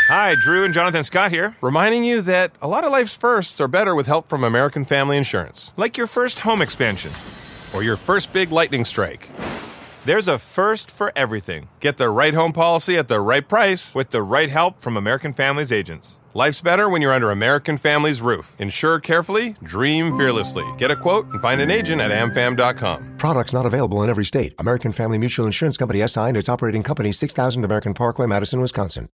Hi, Drew and Jonathan Scott here, reminding you that a lot of life's firsts are better with help from American Family Insurance. Like your first home expansion or your first big lightning strike. There's a first for everything. Get the right home policy at the right price with the right help from American Family's agents. Life's better when you're under American Family's roof. Insure carefully, dream fearlessly. Get a quote and find an agent at amfam.com. Products not available in every state. American Family Mutual Insurance Company SI and its operating company 6000 American Parkway, Madison, Wisconsin.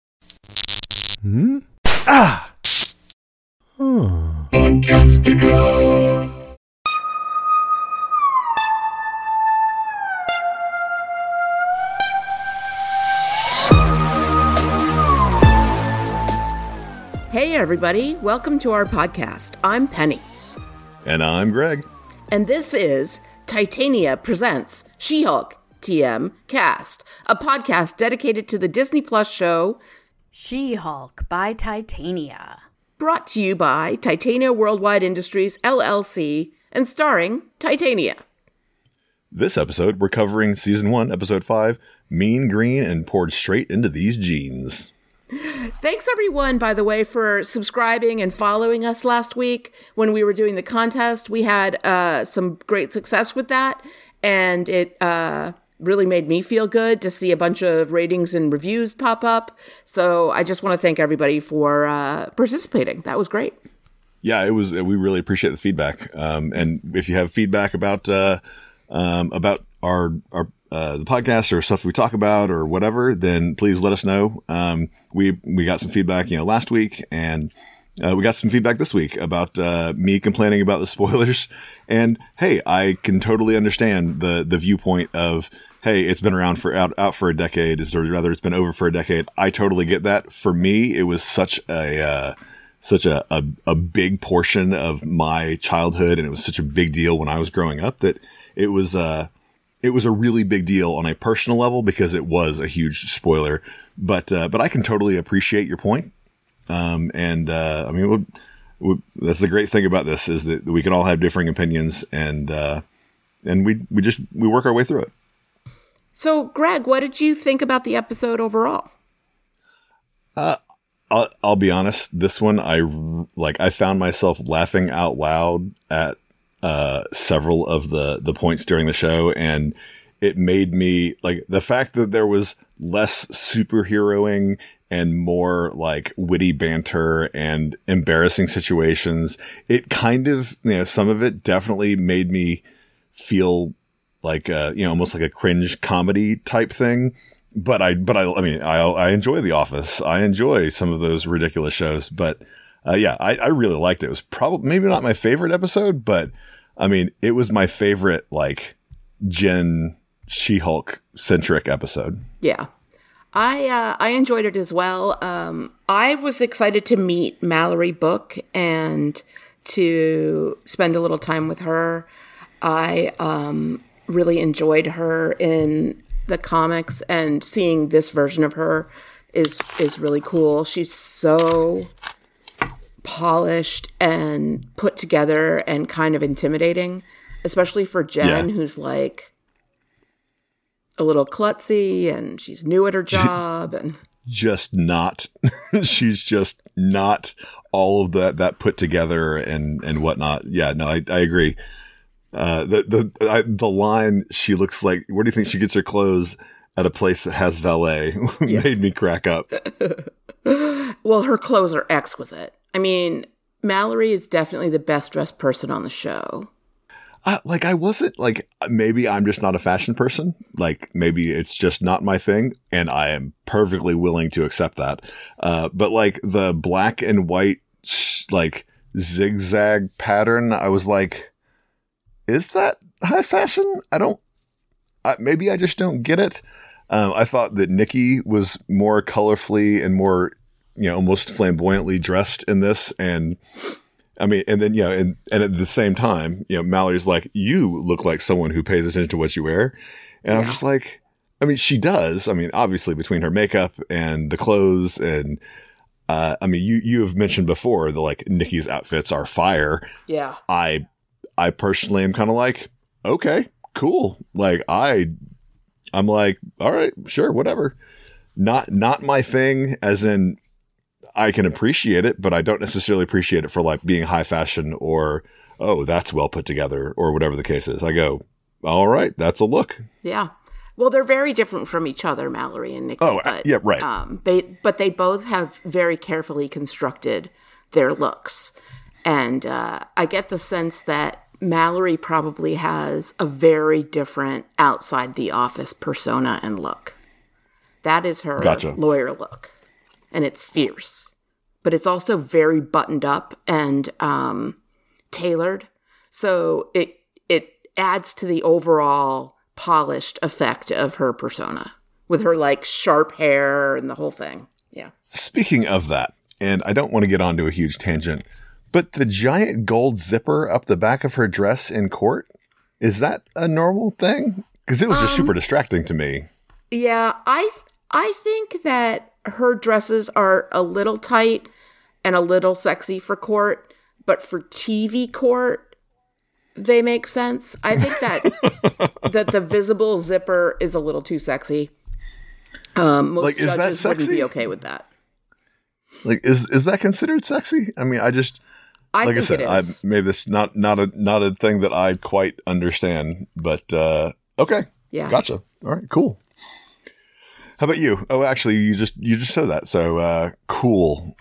Hey everybody, welcome to our podcast. I'm Penny. And I'm Greg. And this is Titania Presents She-Hulk TM Cast, a podcast dedicated to the Disney Plus show She-Hulk by Titania. Brought to you by Titania Worldwide Industries, LLC, and starring Titania. This episode, we're covering Season 1, Episode 5, Mean Green and Poured Straight into These Jeans. Thanks everyone, by the way, for subscribing and following us last week when we were doing the contest. We had some great success with that, and it really made me feel good to see a bunch of ratings and reviews pop up. So I just want to thank everybody for participating. That was great. Yeah, it was. We really appreciate the feedback. And if you have feedback about our the podcast or stuff we talk about or whatever, then please let us know. We got some feedback, last week, and we got some feedback this week about me complaining about the spoilers. And hey, I can totally understand the viewpoint of, hey, it's been around for out for a decade, or rather, it's been over for a decade. I totally get that. For me, it was such a big portion of my childhood, and it was such a big deal when I was growing up that it was a really big deal on a personal level because it was a huge spoiler. But I can totally appreciate your point. I mean, that's the great thing about this is that we can all have differing opinions, and we work our way through it. So, Greg, what did you think about the episode overall? I'll be honest. This one, I found myself laughing out loud at several of the points during the show, and it made me like the fact that there was less superheroing and more like witty banter and embarrassing situations. It kind of, some of it definitely made me feel like, almost like a cringe comedy type thing. But I mean, I enjoy The Office. I enjoy some of those ridiculous shows, but I really liked it. It was probably maybe not my favorite episode, but I mean, it was my favorite, like, Jen She-Hulk centric episode. Yeah. I enjoyed it as well. I was excited to meet Mallory Book and to spend a little time with her. I really enjoyed her in the comics, and seeing this version of her is really cool. She's so polished and put together and kind of intimidating, especially for Jen, who's like a little klutzy and she's new at her job and just not she's just not all of that put together and whatnot. Yeah, no, I agree. The line, she looks like, where do you think she gets her clothes at a place that has valet? Made me crack up. Well, her clothes are exquisite. I mean, Mallory is definitely the best dressed person on the show. I wasn't like, maybe I'm just not a fashion person. Like maybe it's just not my thing, and I am perfectly willing to accept that. But like the black and white, like zigzag pattern, I was like, is that high fashion? Maybe I just don't get it. I thought that Nikki was more colorfully and more, almost flamboyantly dressed in this. And I mean, and then, and at the same time, Mallory's like, you look like someone who pays attention to what you wear. And I'm just like, I mean, she does. I mean, obviously between her makeup and the clothes and, I mean, you have mentioned before that like Nikki's outfits are fire. Yeah. I personally am kind of like, okay, cool. Like I'm like, all right, sure, whatever. Not my thing, as in I can appreciate it, but I don't necessarily appreciate it for like being high fashion or, oh, that's well put together or whatever the case is. I go, all right, that's a look. Yeah. Well, they're very different from each other, Mallory and Nikki. Oh, but, yeah, right. But they both have very carefully constructed their looks. And I get the sense that Mallory probably has a very different outside the office persona and look. That is her lawyer look. And it's fierce. But it's also very buttoned up and tailored. So it adds to the overall polished effect of her persona with her like sharp hair and the whole thing. Yeah. Speaking of that, and I don't want to get onto a huge tangent, but the giant gold zipper up the back of her dress in court, is that a normal thing? Because it was just super distracting to me. Yeah, I think that her dresses are a little tight and a little sexy for court, but for TV court, they make sense. I think that that the visible zipper is a little too sexy. Most like, is that sexy? Wouldn't be okay with that. Like, is that considered sexy? I mean, I think it is. Maybe this not a thing that I quite understand, but okay, yeah, gotcha. All right, cool. How about you? Oh, actually, you just said that, so cool.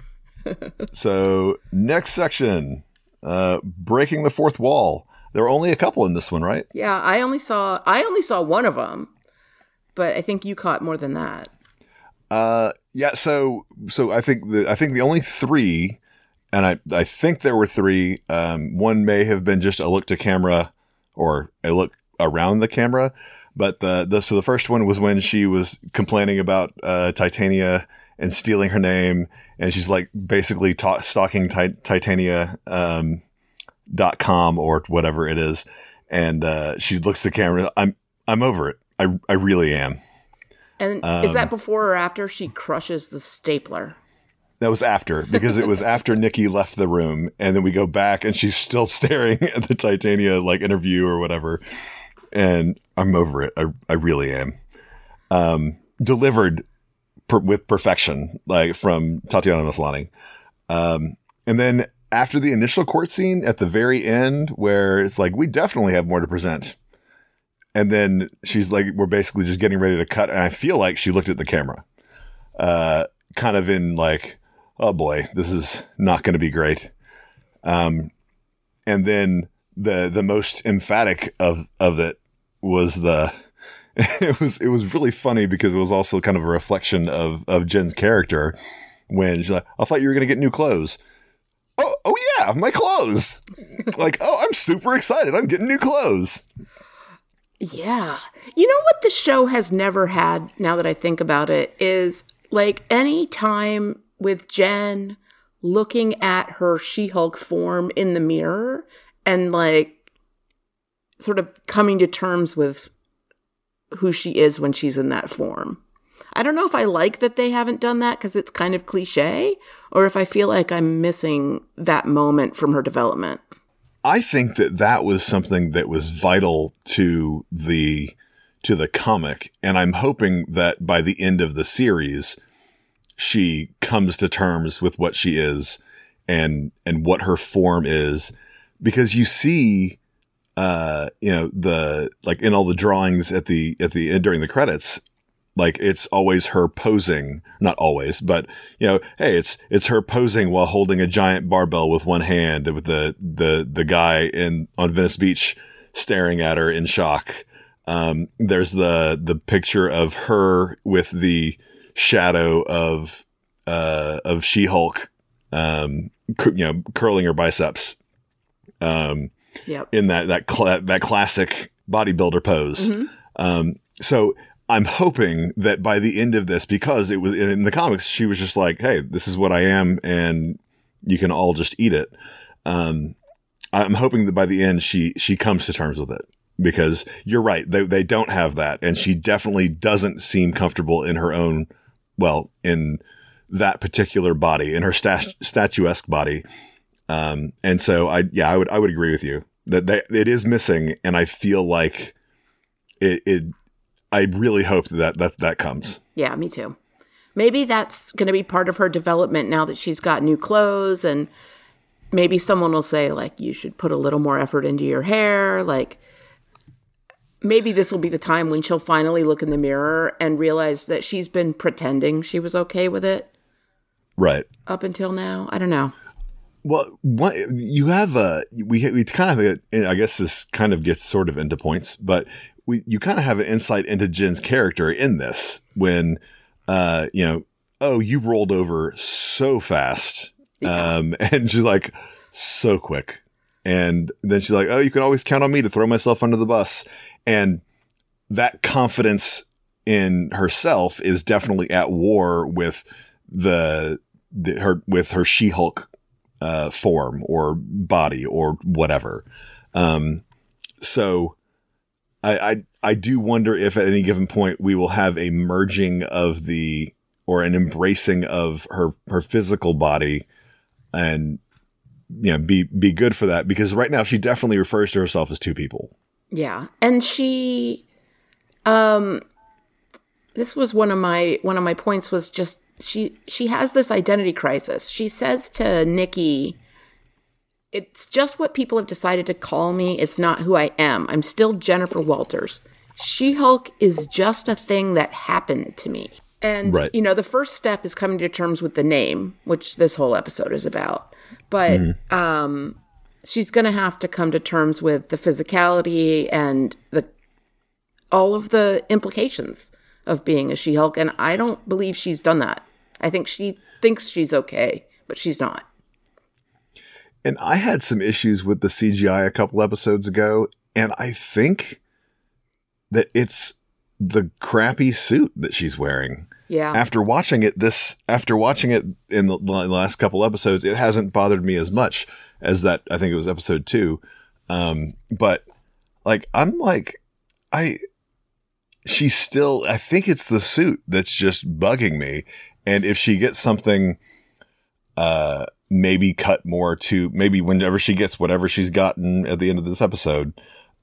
So next section, breaking the fourth wall. There were only a couple in this one, right? Yeah, I only saw one of them, but I think you caught more than that. Yeah. So I think the only three, and I think there were three. One may have been just a look to camera or a look around the camera, but so the first one was when she was complaining about Titania and stealing her name, and she's like basically stalking Titania. .com or whatever it is, and she looks at the camera. I'm over it. I really am. And is that before or after she crushes the stapler? That was after, because it was after Nikki left the room, and then we go back and she's still staring at the Titania like interview or whatever. And I'm over it. I really am. Delivered with perfection, like from Tatiana Maslany. And then after the initial court scene at the very end, where it's like, we definitely have more to present. And then she's like, we're basically just getting ready to cut. And I feel like she looked at the camera, kind of in like, oh boy, this is not going to be great. And then the most emphatic of it was it was really funny because it was also kind of a reflection of Jen's character when she's like, I thought you were going to get new clothes. Oh yeah, my clothes. Like, oh, I'm super excited. I'm getting new clothes. Yeah. You know what the show has never had, now that I think about it, is like any time with Jen looking at her She-Hulk form in the mirror and like sort of coming to terms with who she is when she's in that form. I don't know if I like that they haven't done that because it's kind of cliche, or if I feel like I'm missing that moment from her development. I think that was something that was vital to the comic, and I'm hoping that by the end of the series, she comes to terms with what she is and what her form is, because you see, the like in all the drawings at the end during the credits. Like, it's always her posing, not always, but, hey, it's her posing while holding a giant barbell with one hand, with the guy on Venice Beach staring at her in shock. There's the picture of her with the shadow of She-Hulk, curling her biceps. Yep. In that classic bodybuilder pose. Mm-hmm. So I'm hoping that by the end of this, because it was in the comics, she was just like, hey, this is what I am, and you can all just eat it. I'm hoping that by the end, she comes to terms with it, because you're right. They don't have that. And she definitely doesn't seem comfortable in her own, in that particular body, in her statuesque body. And so I would agree with you that it is missing. And I feel like I really hope that comes. Yeah, me too. maybe that's going to be part of her development now that she's got new clothes, and maybe someone will say, like, you should put a little more effort into your hair. Like, maybe this will be the time when she'll finally look in the mirror and realize that she's been pretending she was okay with it. Right. Up until now. I don't know. Well, you have we kind of, I guess this kind of gets sort of into points, but you kind of have an insight into Jen's character in this when, you rolled over so fast. And she's like, so quick. And then she's like, oh, you can always count on me to throw myself under the bus. And that confidence in herself is definitely at war with her She-Hulk form or body or whatever. So I do wonder if at any given point we will have a merging of or an embracing of her physical body and, be good for that, because right now she definitely refers to herself as two people. Yeah. And she, this was one of my points was just, she has this identity crisis. She says to Nikki, it's just what people have decided to call me. It's not who I am. I'm still Jennifer Walters. She-Hulk is just a thing that happened to me. And, right. The first step is coming to terms with the name, which this whole episode is about. But she's going to have to come to terms with the physicality and all of the implications of being a She-Hulk. And I don't believe she's done that. I think she thinks she's okay, but she's not. And I had some issues with the CGI a couple episodes ago, and I think that it's the crappy suit that she's wearing. Yeah. After watching it in the last couple episodes, it hasn't bothered me as much as that. I think it was episode 2. But like, I think it's the suit that's just bugging me. And if she gets something, maybe cut more to maybe whenever she gets whatever she's gotten at the end of this episode,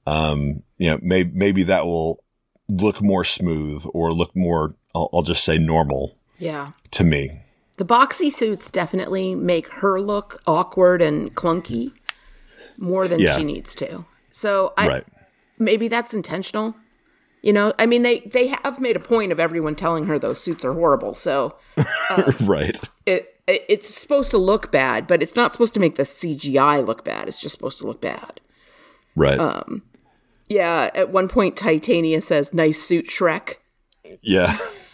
maybe that will look more smooth or look more, I'll just say normal. Yeah. To me. The boxy suits definitely make her look awkward and clunky more than she needs to. So maybe that's intentional. I mean, they have made a point of everyone telling her those suits are horrible. So right. It's supposed to look bad, but it's not supposed to make the CGI look bad. It's just supposed to look bad. Right. Yeah, at one point, Titania says, "Nice suit, Shrek." Yeah.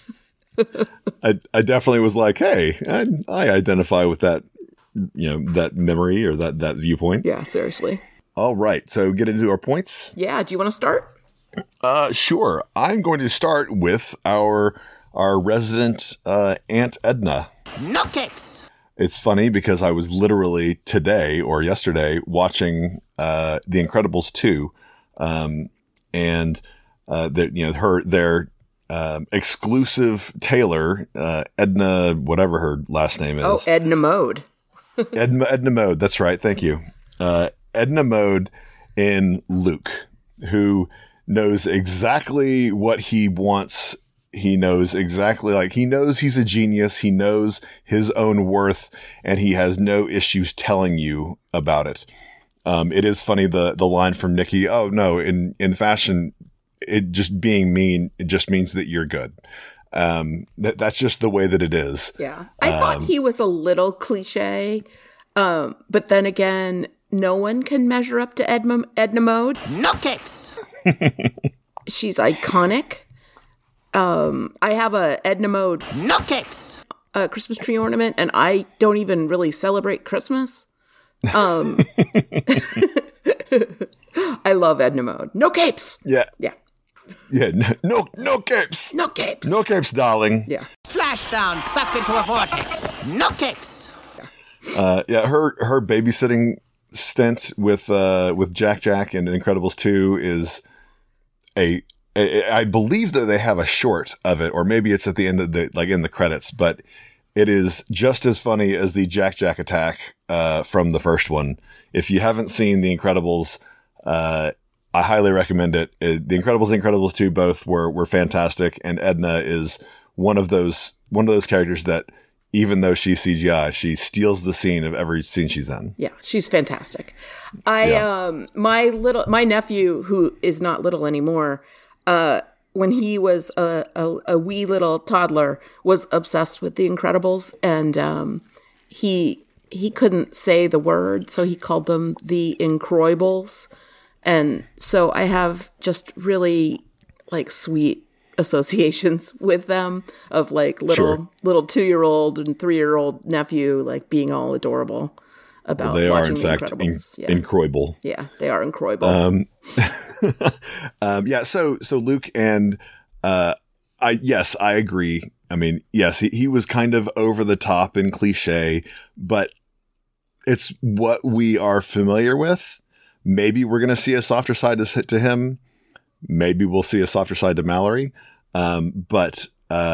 I definitely was like, hey, I identify with that, that memory or that viewpoint. Yeah, seriously. All right. So get into our points. Yeah. Do you want to start? Sure. I'm going to start with our resident Aunt Edna. Nutcase! It's funny because I was literally today or yesterday watching The Incredibles 2, and their exclusive tailor, Edna, whatever her last name is. Oh, Edna Mode. Edna Mode. That's right. Thank you. Edna Mode in Luke, who knows exactly what he wants. He knows exactly, he knows he's a genius. He knows his own worth, and he has no issues telling you about it. It is funny, the line from Nikki, oh no, in fashion, it just being mean, it just means that you're good. That's just the way that it is. Yeah. I thought he was a little cliche. But then again, no one can measure up to Edna Mode. Nutcase! She's iconic. I have a Edna Mode Nutcase! Christmas tree ornament, and I don't even really celebrate Christmas. I love Edna Mode. No capes. Yeah. Yeah. Yeah. No capes. No capes. No capes, darling. Yeah. Splashdown sucked into a vortex. Nutcase! Yeah. Her babysitting stint with Jack and Incredibles 2 is I believe that they have a short of it, or maybe it's at the end of in the credits, but it is just as funny as the Jack attack, from the first one. If you haven't seen The Incredibles, I highly recommend it. The Incredibles and Incredibles 2 both were fantastic, and Edna is one of those characters that, even though she's CGI, she steals the scene of every scene she's in. Yeah, she's fantastic. My nephew, who is not little anymore, when he was a wee little toddler, was obsessed with The Incredibles, and he couldn't say the word, so he called them the Incroibles. And so I have just really like sweet associations with them of like little 2-year-old and 3-year-old nephew like being all adorable about they watching are in The fact Incredibles. incroyable. Yeah, they are incroyable. So Luke and I agree. I mean, yes, he was kind of over the top and cliche, but it's what we are familiar with. Maybe we're going to see a softer side to him. Maybe we'll see a softer side to Mallory. But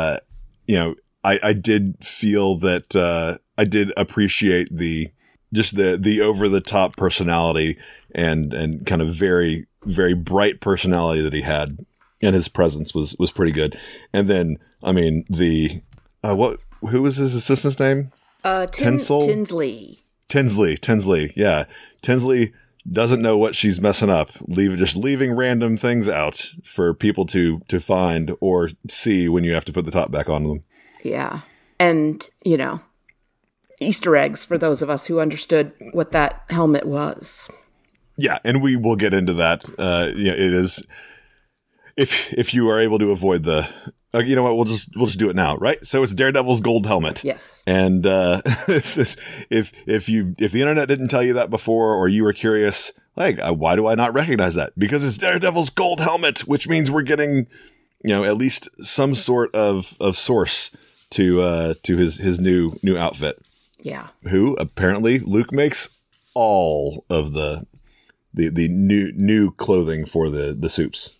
I did feel that I did appreciate the over the top personality and kind of very, very bright personality that he had, and his presence was pretty good. And then, I mean, who was his assistant's name? Tinsley. Yeah. Tinsley doesn't know what she's messing up, leaving random things out for people to find or see when you have to put the top back on them. Yeah. And, Easter eggs for those of us who understood what that helmet was. Yeah, and we will get into that. It is, if you are able to avoid the, you know what, we'll just do it now, right? So it's Daredevil's gold helmet. Yes. And if the internet didn't tell you that before, or you were curious, like, why do I not recognize that? Because it's Daredevil's gold helmet, which means we're getting, at least some sort of source to his new outfit. Yeah. Who apparently Luke makes all of the new clothing for the soups.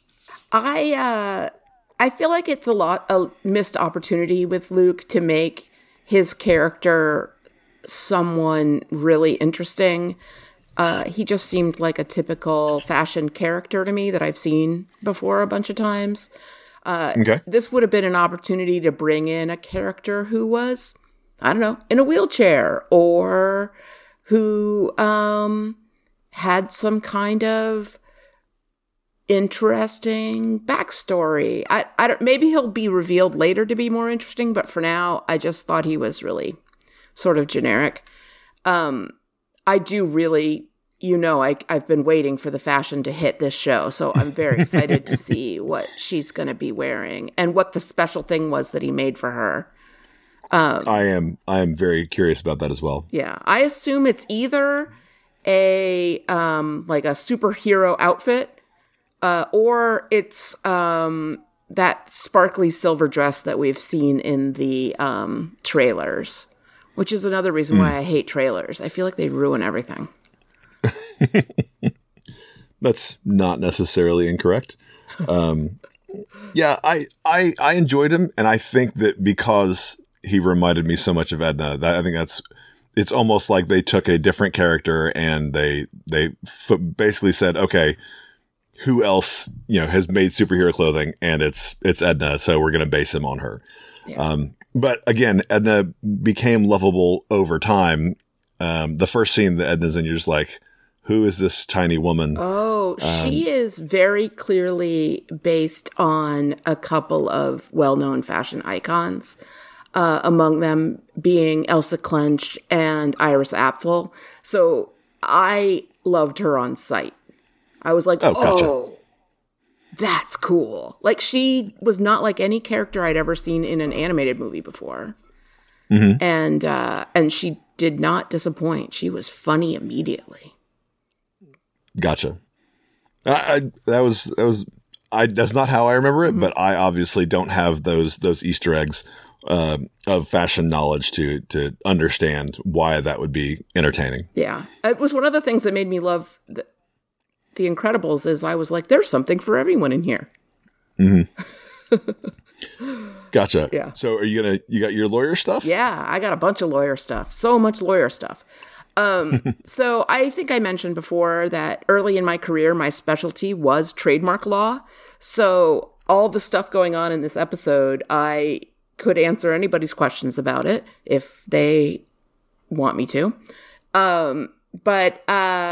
I feel like it's a missed opportunity with Luke to make his character someone really interesting. He just seemed like a typical fashion character to me that I've seen before a bunch of times. Okay. This would have been an opportunity to bring in a character who was, I don't know, in a wheelchair, or who had some kind of interesting backstory. I don't. Maybe he'll be revealed later to be more interesting, but for now, I just thought he was really sort of generic. I do really, I've been waiting for the fashion to hit this show, so I'm very excited to see what she's going to be wearing and what the special thing was that he made for her. I am very curious about that as well. Yeah, I assume it's either a like a superhero outfit. Or it's that sparkly silver dress that we've seen in the trailers, which is another reason why I hate trailers. I feel like they ruin everything. That's not necessarily incorrect. Yeah, I enjoyed him, and I think that because he reminded me so much of Edna, I think it's almost like they took a different character and they basically said, okay, who else, has made superhero clothing, and it's Edna, so we're going to base him on her. Yeah. But again, Edna became lovable over time. The first scene that Edna's in, you're just like, who is this tiny woman? Oh, she is very clearly based on a couple of well-known fashion icons, among them being Elsa Clench and Iris Apfel. So I loved her on sight. I was like, oh, that's cool. Like, she was not like any character I'd ever seen in an animated movie before. Mm-hmm. And she did not disappoint. She was funny immediately. Gotcha. That's not how I remember it, but I obviously don't have those Easter eggs of fashion knowledge to understand why that would be entertaining. Yeah. It was one of the things that made me love The Incredibles is I was like, there's something for everyone in here. Mm-hmm. Gotcha. Yeah. So you got your lawyer stuff? Yeah, I got a bunch of lawyer stuff. So much lawyer stuff. So I think I mentioned before that early in my career, my specialty was trademark law. So all the stuff going on in this episode, I could answer anybody's questions about it if they want me to. But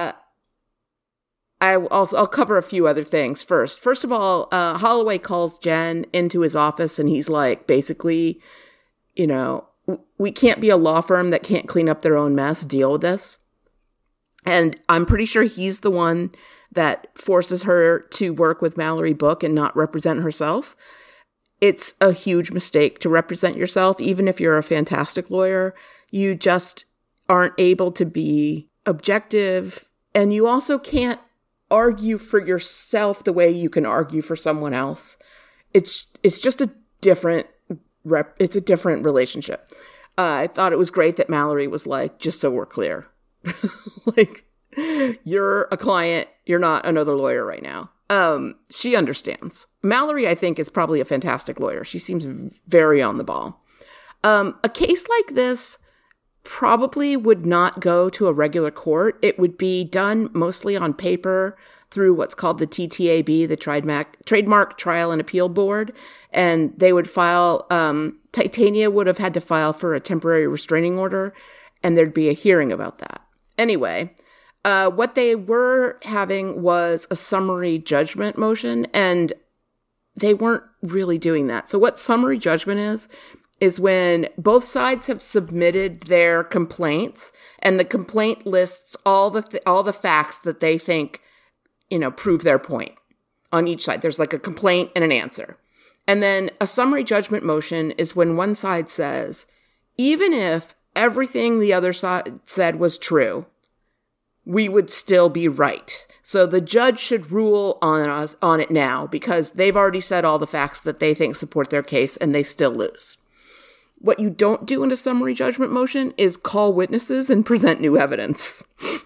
I'll cover a few other things first. First of all, Holloway calls Jen into his office and he's like, basically, we can't be a law firm that can't clean up their own mess. Deal with this. And I'm pretty sure he's the one that forces her to work with Mallory Book and not represent herself. It's a huge mistake to represent yourself. Even if you're a fantastic lawyer, you just aren't able to be objective. And you also can't argue for yourself the way you can argue for someone else. It's just a different it's a different relationship. I thought it was great that Mallory was like, just so we're clear, like, you're a client, you're not another lawyer right now. She understands. Mallory, I think, is probably a fantastic lawyer. She seems very on the ball. A case like this probably would not go to a regular court. It would be done mostly on paper through what's called the TTAB, the Trademark Trial and Appeal Board. And they would file, Titania would have had to file for a temporary restraining order, and there'd be a hearing about that. Anyway, what they were having was a summary judgment motion, and they weren't really doing that. So what summary judgment is when both sides have submitted their complaints, and the complaint lists all the facts that they think, prove their point on each side. There's like a complaint and an answer. And then a summary judgment motion is when one side says, even if everything the other side said was true, we would still be right. So the judge should rule on it now because they've already said all the facts that they think support their case and they still lose. What you don't do in a summary judgment motion is call witnesses and present new evidence.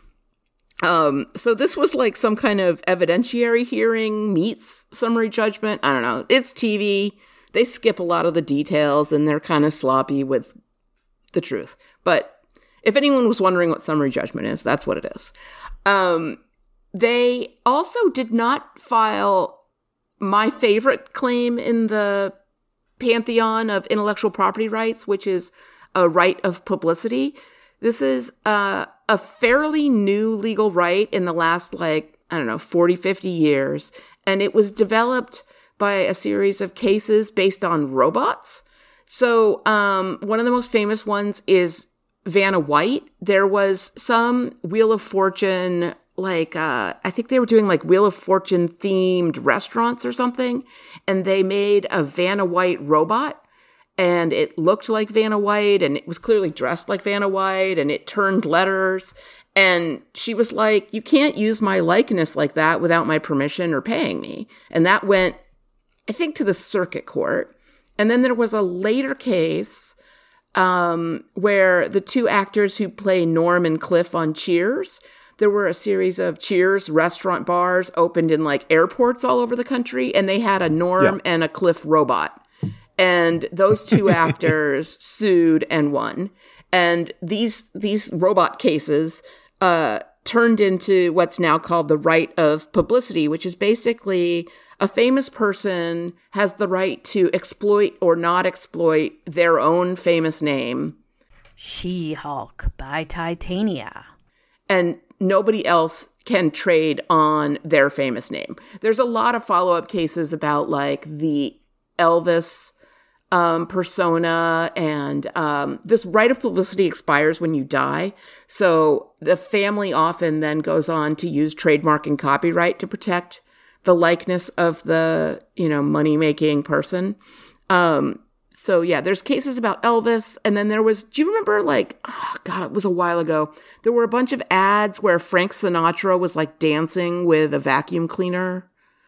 So this was like some kind of evidentiary hearing meets summary judgment. I don't know. It's TV. They skip a lot of the details and they're kind of sloppy with the truth. But if anyone was wondering what summary judgment is, that's what it is. They also did not file my favorite claim in the pantheon of intellectual property rights, which is a right of publicity. This is a fairly new legal right in the last, 40, 50 years. And it was developed by a series of cases based on robots. So one of the most famous ones is Vanna White. There was some Wheel of Fortune, I think they were doing Wheel of Fortune themed restaurants or something. And they made a Vanna White robot. And it looked like Vanna White, and it was clearly dressed like Vanna White, and it turned letters. And she was like, you can't use my likeness like that without my permission or paying me. And that went, I think, to the circuit court. And then there was a later case where the two actors who play Norm and Cliff on Cheers, there were a series of Cheers restaurant bars opened in airports all over the country, and they had a Norm and a Cliff robot. And those two actors sued and won. And these robot cases turned into what's now called the right of publicity, which is basically a famous person has the right to exploit or not exploit their own famous name. She-Hulk by Titania. And nobody else can trade on their famous name. There's a lot of follow-up cases about the Elvis persona, and this right of publicity expires when you die. So the family often then goes on to use trademark and copyright to protect the likeness of the, money-making person. So yeah, there's cases about Elvis. And then there was, do you remember it was a while ago. There were a bunch of ads where Frank Sinatra was dancing with a vacuum cleaner.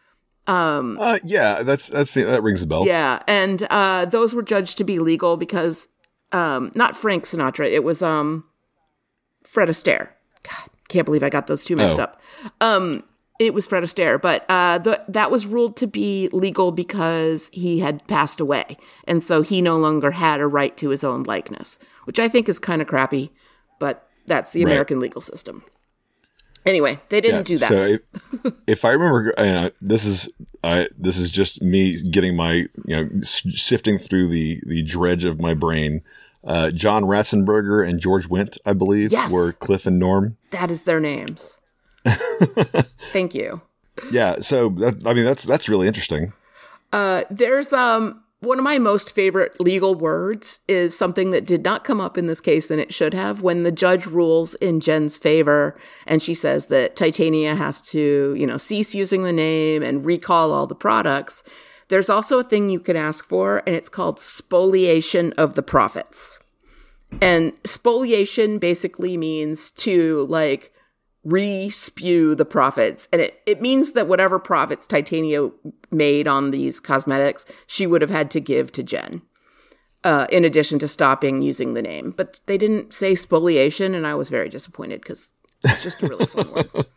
Yeah, that rings a bell. Yeah. And, those were judged to be legal because, not Frank Sinatra. It was, Fred Astaire. God, can't believe I got those two mixed up. It was Fred Astaire, but, that was ruled to be legal because he had passed away. And so he no longer had a right to his own likeness, which I think is kind of crappy, but that's the American legal system. Anyway, they didn't do that. So if I remember, this is just me getting my, sifting through the dredge of my brain. John Ratzenberger and George Wendt, I believe, were Cliff and Norm. That is their names. Thank you. Yeah. So that's really interesting. There's one of my most favorite legal words is something that did not come up in this case, and it should have. When the judge rules in Jen's favor, and she says that Titania has to, cease using the name and recall all the products, there's also a thing you can ask for, and it's called spoliation of the profits. And spoliation basically means to re-spew the profits. And it means that whatever profits Titania made on these cosmetics, she would have had to give to Jen, in addition to stopping using the name. But they didn't say spoliation, and I was very disappointed because it's just a really fun word.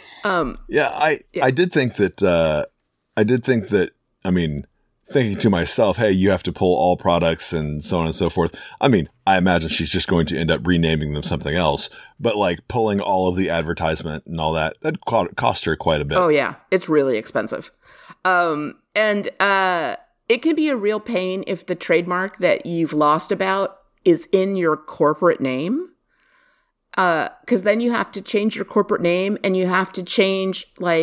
I did think that, thinking to myself, hey, you have to pull all products and so on and so forth. I imagine she's just going to end up renaming them something else, but pulling all of the advertisement and all that cost her quite a bit. Oh yeah. It's really expensive. And it can be a real pain if the trademark that you've lost about is in your corporate name. 'Cause then you have to change your corporate name, and you have to change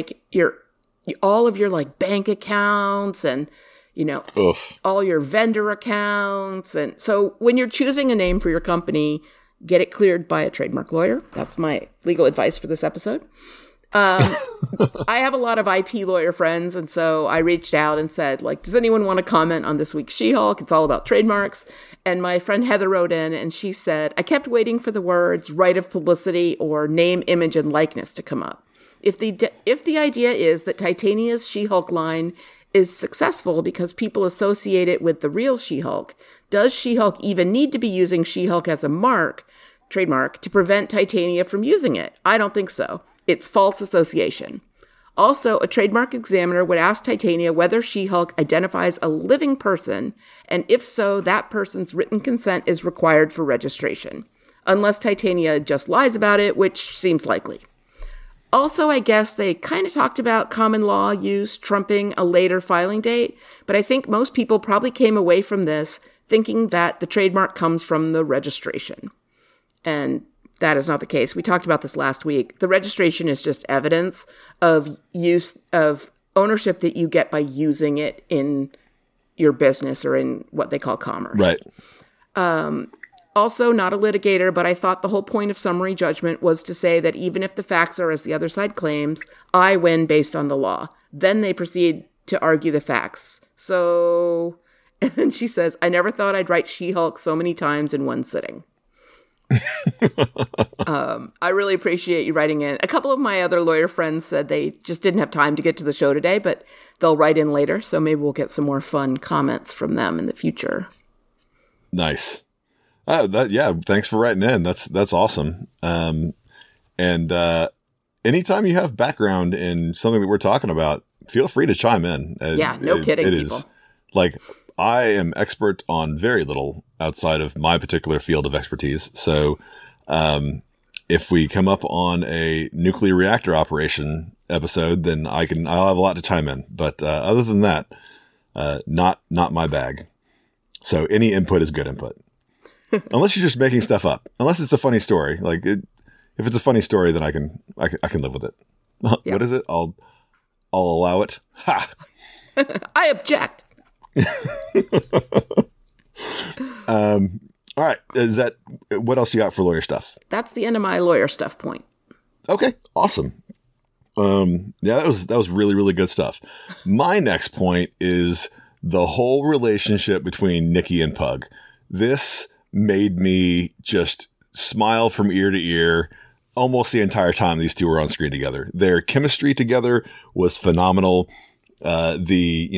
all of your bank accounts and, all your vendor accounts. And so when you're choosing a name for your company, get it cleared by a trademark lawyer. That's my legal advice for this episode. I have a lot of IP lawyer friends, and so I reached out and said, does anyone want to comment on this week's She-Hulk? It's all about trademarks. And my friend Heather wrote in, and she said, I kept waiting for the words right of publicity or name, image, and likeness to come up. If the idea is that Titania's She-Hulk line is successful because people associate it with the real She-Hulk, does She-Hulk even need to be using She-Hulk as a trademark, to prevent Titania from using it? I don't think so. It's false association. Also, a trademark examiner would ask Titania whether She-Hulk identifies a living person, and if so, that person's written consent is required for registration, unless Titania just lies about it, which seems likely. Also, I guess they kind of talked about common law use trumping a later filing date, but I think most people probably came away from this thinking that the trademark comes from the registration. And that is not the case. We talked about this last week. The registration is just evidence of use of ownership that you get by using it in your business or in what they call commerce. Right. Also, not a litigator, but I thought the whole point of summary judgment was to say that even if the facts are as the other side claims, I win based on the law. Then they proceed to argue the facts. So, and then she says, I never thought I'd write She-Hulk so many times in one sitting. I really appreciate you writing in. A couple of my other lawyer friends said they just didn't have time to get to the show today, but they'll write in later. So maybe we'll get some more fun comments from them in the future. Nice. Thanks for writing in. That's awesome. And anytime you have background in something that we're talking about, feel free to chime in. No kidding, people. I am expert on very little outside of my particular field of expertise. So, if we come up on a nuclear reactor operation episode, then I'll have a lot to chime in. But, other than that, not my bag. So any input is good input. Unless you're just making stuff up. Unless it's a funny story. If it's a funny story, then I can live with it. Yep. What is it? I'll allow it. Ha! I object. All right. What else you got for lawyer stuff? That's the end of my lawyer stuff point. Okay. Awesome. That was really, really good stuff. My next point is the whole relationship between Nikki and Pug. This made me just smile from ear to ear almost the entire time these two were on screen together. Their chemistry together was phenomenal. The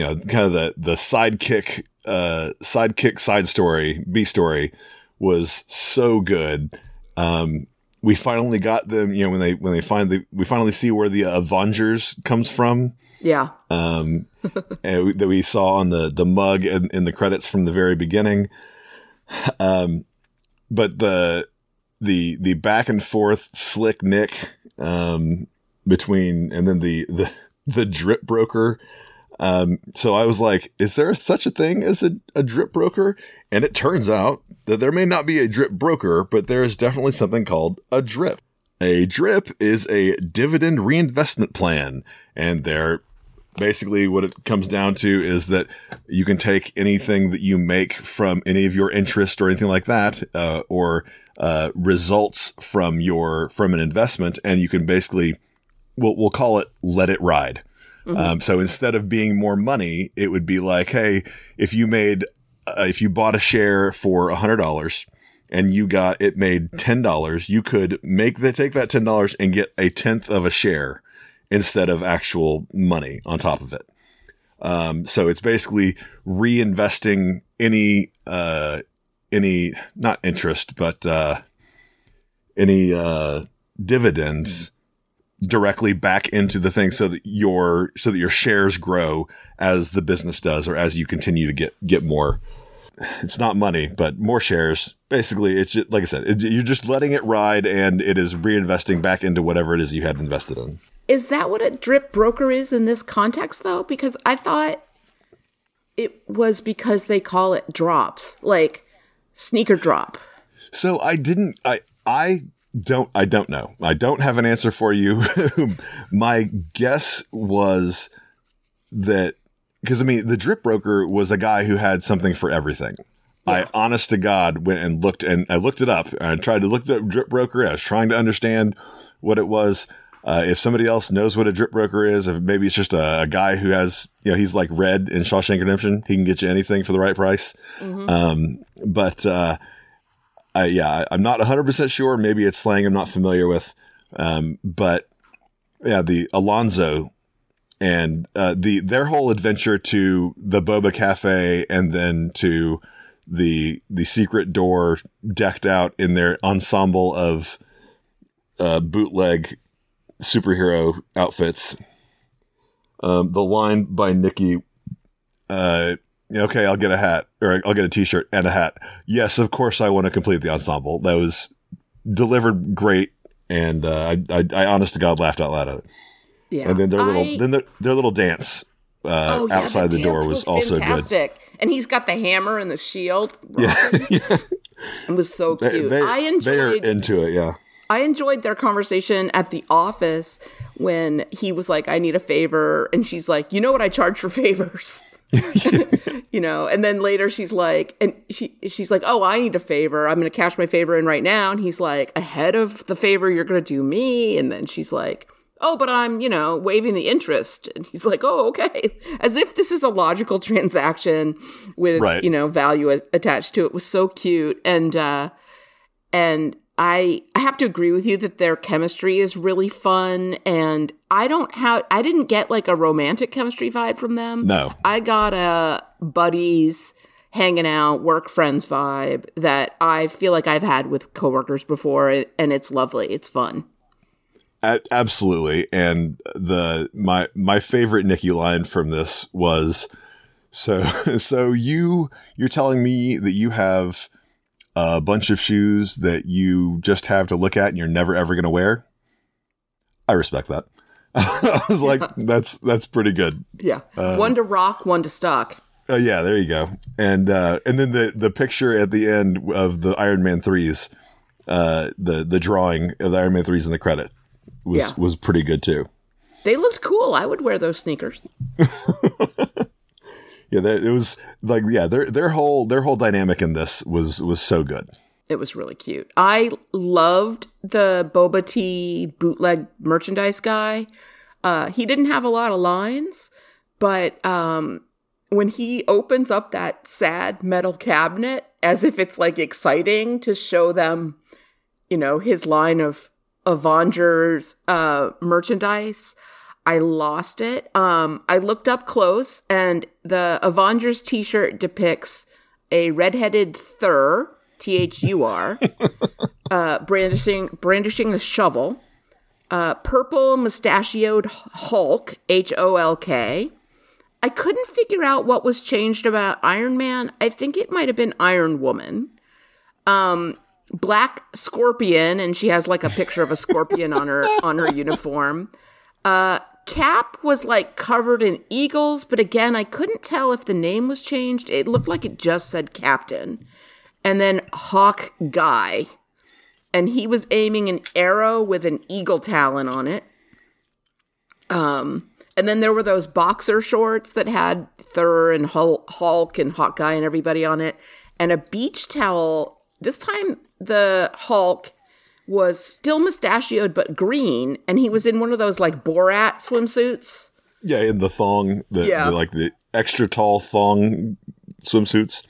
sidekick side story, B story was so good. We finally got them, we finally see where the Avengers comes from. Yeah. And that we saw on the mug in the credits from the very beginning. But the back and forth slick Nick, between, and then the drip broker. So I was like, is there such a thing as a drip broker? And it turns out that there may not be a drip broker, but there is definitely something called a drip. A drip is a dividend reinvestment plan. And they're basically what it comes down to is that you can take anything that you make from any of your interest or anything like that, or results from an investment, and you can basically, we'll call it, let it ride. So instead of being more money, it would be like, hey, if you bought a share for $100 and it made $10, you could take that $10 and get a tenth of a share instead of actual money on top of it. So it's basically reinvesting any not interest, but any dividends directly back into the thing, so that your shares grow as the business does, or as you continue to get more. It's not money, but more shares. Basically, it's just, like I said, you're just letting it ride, and it is reinvesting back into whatever it is you had invested in. Is that what a drip broker is in this context, though? Because I thought it was because they call it drops, like sneaker drop. So I don't know. I don't have an answer for you. My guess was that, because the drip broker was a guy who had something for everything. Yeah. I, honest to God, went and looked it up. I tried to look up drip broker. I was trying to understand what it was. If somebody else knows what a drip broker is, if maybe it's just a guy who has, he's like Red in Shawshank Redemption. He can get you anything for the right price. Mm-hmm. I'm not 100% sure. Maybe it's slang I'm not familiar with. But yeah, the Alonzo and their whole adventure to the Boba Cafe, and then to the secret door decked out in their ensemble of bootleg superhero outfits. The line by Nikki, okay, I'll get a hat, or I'll get a t-shirt and a hat. Yes, of course I want to complete the ensemble. That was delivered great, and I honest to God laughed out loud at it. Yeah. And then their little dance outside the door was also fantastic. Good. And he's got the hammer and the shield. Yeah. It was so cute. They're into it, yeah. I enjoyed their conversation at the office when he was like, I need a favor. And she's like, you know what I charge for favors? And then later she's like, oh, I need a favor. I'm going to cash my favor in right now. And he's like, ahead of the favor you're going to do me. And then she's like, oh, but I'm, waiving the interest. And he's like, oh, okay. As if this is a logical transaction with, right. Value attached to it. It was so cute. And I have to agree with you that their chemistry is really fun, and I didn't get like a romantic chemistry vibe from them. No. I got a buddies hanging out, work friends vibe that I feel like I've had with coworkers before, and it's lovely. It's fun. Absolutely. And my favorite Nikki line from this was, so you're telling me that you have a bunch of shoes that you just have to look at and you're never ever going to wear? I respect that. I was like, that's pretty good. Yeah. One to rock, one to stock. Yeah, there you go. And then the picture at the end of the Iron Man 3s, the drawing of the Iron Man 3s in the credit was pretty good too. They looked cool. I would wear those sneakers. Yeah, it was like, their whole dynamic in this was so good. It was really cute. I loved the Boba Tea bootleg merchandise guy. He didn't have a lot of lines, but when he opens up that sad metal cabinet, as if it's like exciting to show them, his line of Avengers merchandise, I lost it. I looked up close, and the Avengers t-shirt depicts a redheaded Thur, Thur, brandishing a shovel, purple mustachioed Hulk, Holk. I couldn't figure out what was changed about Iron Man. I think it might have been Iron Woman. Black Scorpion, and she has like a picture of a scorpion on her uniform. Cap was like covered in eagles, but again, I couldn't tell if the name was changed. It looked like it just said Captain. And then Hawk Guy, and he was aiming an arrow with an eagle talon on it. And then there were those boxer shorts that had Thur and Hulk and Hawkeye and everybody on it, and a beach towel. This time the Hulk was still mustachioed but green, and he was in one of those like Borat swimsuits. Yeah, in the thong, the extra tall thong swimsuits.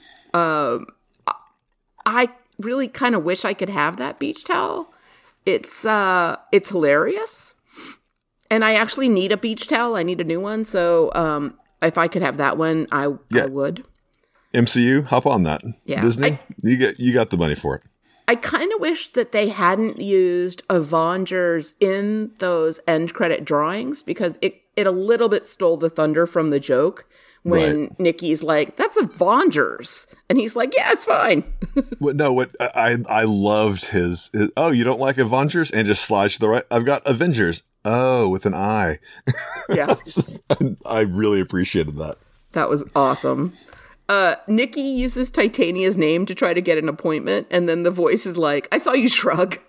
I really kind of wish I could have that beach towel. It's hilarious. And I actually need a beach towel. I need a new one. So if I could have that one, I would. MCU, hop on that. Yeah. Disney, you got the money for it. I kind of wish that they hadn't used Avengers in those end credit drawings, because it a little bit stole the thunder from the joke when Nikki's like, "That's Avengers," and he's like, "Yeah, it's fine." I loved his. Oh, you don't like Avengers, and just slides to the right. I've got Avengers. Oh, with an I. Yeah, I really appreciated that. That was awesome. Nikki uses Titania's name to try to get an appointment, and then the voice is like, "I saw you shrug."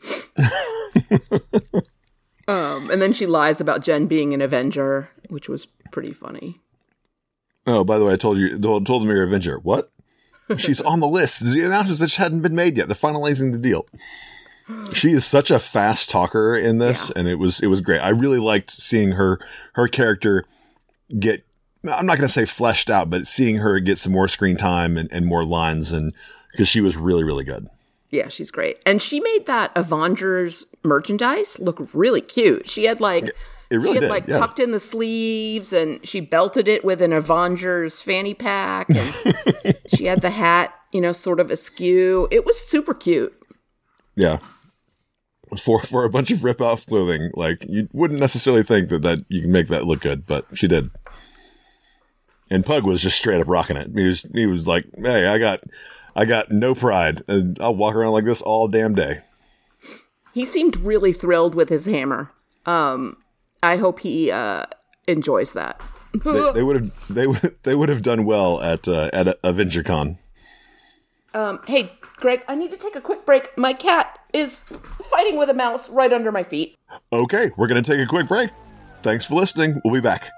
And then she lies about Jen being an Avenger, which was pretty funny. Oh, by the way, I told them you're an Avenger. What? She's on the list. The announcements just hadn't been made yet. They're finalizing the deal. She is such a fast talker in this, and it was great. I really liked seeing her character get, I'm not going to say fleshed out, but seeing her get some more screen time and more lines, and because she was really, really good. Yeah, she's great. And she made that Avengers merchandise look really cute. She had tucked in the sleeves, and she belted it with an Avengers fanny pack, and she had the hat, sort of askew. It was super cute. Yeah. For a bunch of rip-off clothing, like, you wouldn't necessarily think that you can make that look good, but she did. And Pug was just straight up rocking it. He was like, "Hey, I got no pride. I'll walk around like this all damn day." He seemed really thrilled with his hammer. I hope he enjoys that. They would have done well at AvengerCon. Hey, Greg, I need to take a quick break. My cat is fighting with a mouse right under my feet. Okay, we're going to take a quick break. Thanks for listening. We'll be back.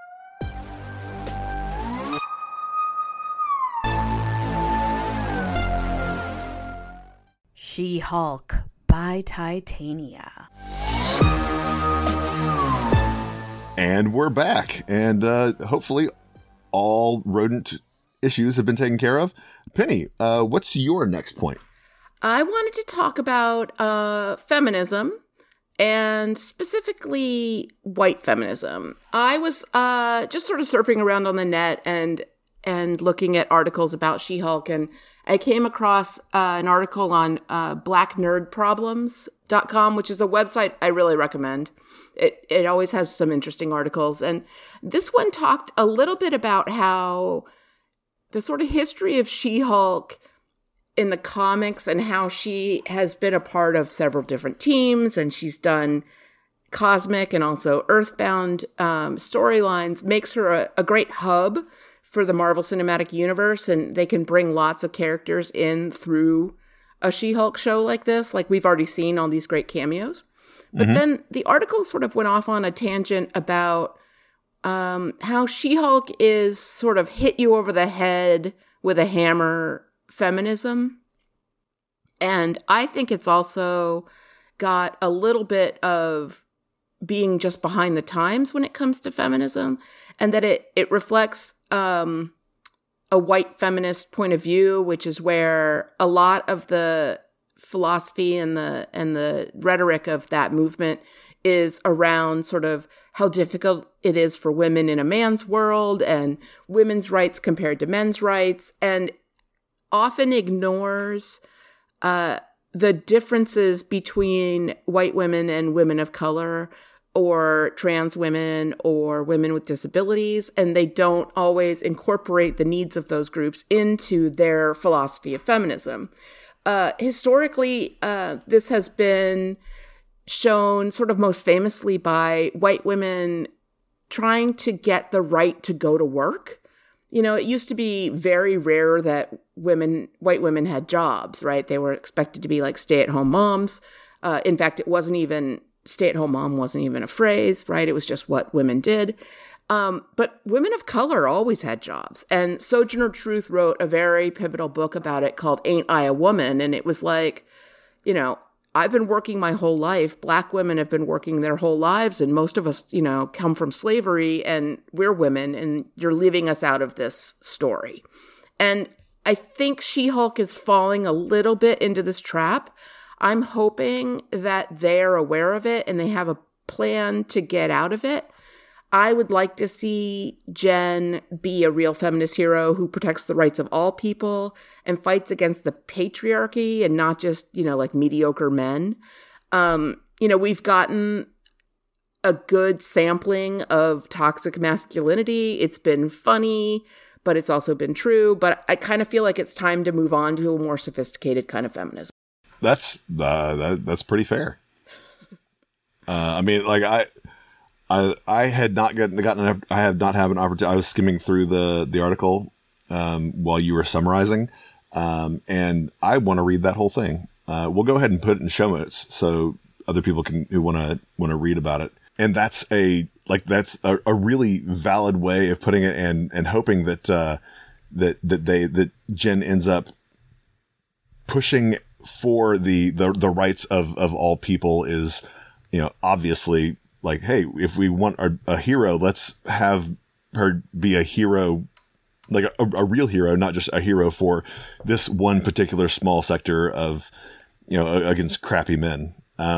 She-Hulk by Titania. And we're back. And hopefully all rodent issues have been taken care of. Penny, what's your next point? I wanted to talk about feminism, and specifically white feminism. I was just sort of surfing around on the net and looking at articles about She-Hulk, and I came across an article on blacknerdproblems.com, which is a website I really recommend. It always has some interesting articles. And this one talked a little bit about how the sort of history of She-Hulk in the comics, and how she has been a part of several different teams, and she's done cosmic and also earthbound storylines, makes her a great hub for the Marvel Cinematic Universe, and they can bring lots of characters in through a She-Hulk show like this. Like, we've already seen all these great cameos. But then the article sort of went off on a tangent about how She-Hulk is sort of hit you over the head with a hammer feminism. And I think it's also got a little bit of being just behind the times when it comes to feminism, and that it reflects a white feminist point of view, which is where a lot of the philosophy and the rhetoric of that movement is around sort of how difficult it is for women in a man's world, and women's rights compared to men's rights, and often ignores the differences between white women and women of color, or trans women, or women with disabilities, and they don't always incorporate the needs of those groups into their philosophy of feminism. Historically, this has been shown sort of most famously by white women trying to get the right to go to work. You know, it used to be very rare that white women had jobs, right? They were expected to be like stay-at-home moms. In fact, it wasn't even, stay-at-home mom wasn't even a phrase, right? It was just what women did. But women of color always had jobs. And Sojourner Truth wrote a very pivotal book about it called Ain't I a Woman? And it was like, you know, I've been working my whole life. Black women have been working their whole lives. And most of us, you know, come from slavery and we're women and you're leaving us out of this story. And I think She-Hulk is falling a little bit into this trap. I'm hoping that they're aware of it and they have a plan to get out of it. I would like to see Jen be a real feminist hero who protects the rights of all people and fights against the patriarchy and not just, you know, like mediocre men. You know, we've gotten a good sampling of toxic masculinity. It's been funny, but it's also been true. But I kind of feel like it's time to move on to a more sophisticated kind of feminism. That's pretty fair. I mean, like I had not I have not had an opportunity. I was skimming through the article while you were summarizing, and I want to read that whole thing. We'll go ahead and put it in show notes so other people who want to read about it. And that's a really valid way of putting it, and hoping that Jen ends up pushing for the rights of all people is, you know, obviously. Like, hey, if we want a hero, let's have her be a hero, like a real hero, not just a hero for this one particular small sector of, you know, against crappy men.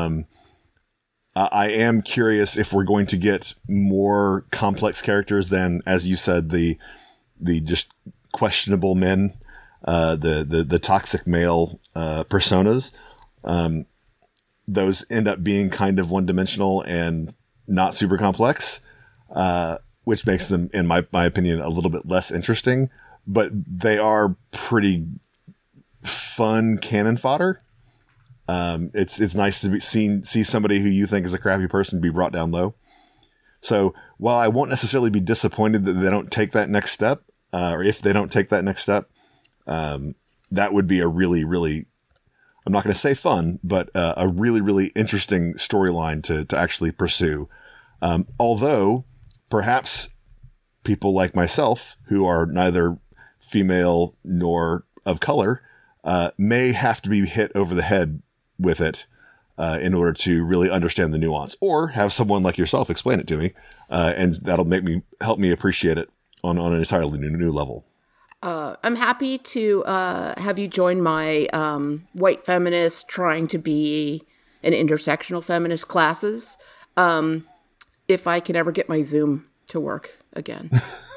I am curious if we're going to get more complex characters than, as you said, the just questionable men, the toxic male personas. Those end up being kind of one-dimensional and not super complex, which makes them, in my opinion, a little bit less interesting. But they are pretty fun cannon fodder. It's nice to see somebody who you think is a crappy person be brought down low. So while I won't necessarily be disappointed that they don't take that next step, or if they don't take that next step, that would be a really, really, I'm not going to say fun, but a really, really interesting storyline to actually pursue. Although perhaps people like myself, who are neither female nor of color, may have to be hit over the head with it in order to really understand the nuance, or have someone like yourself explain it to me, and that'll help me appreciate it on an entirely new level. I'm happy to have you join my white feminist trying to be an intersectional feminist classes, if I can ever get my Zoom to work again.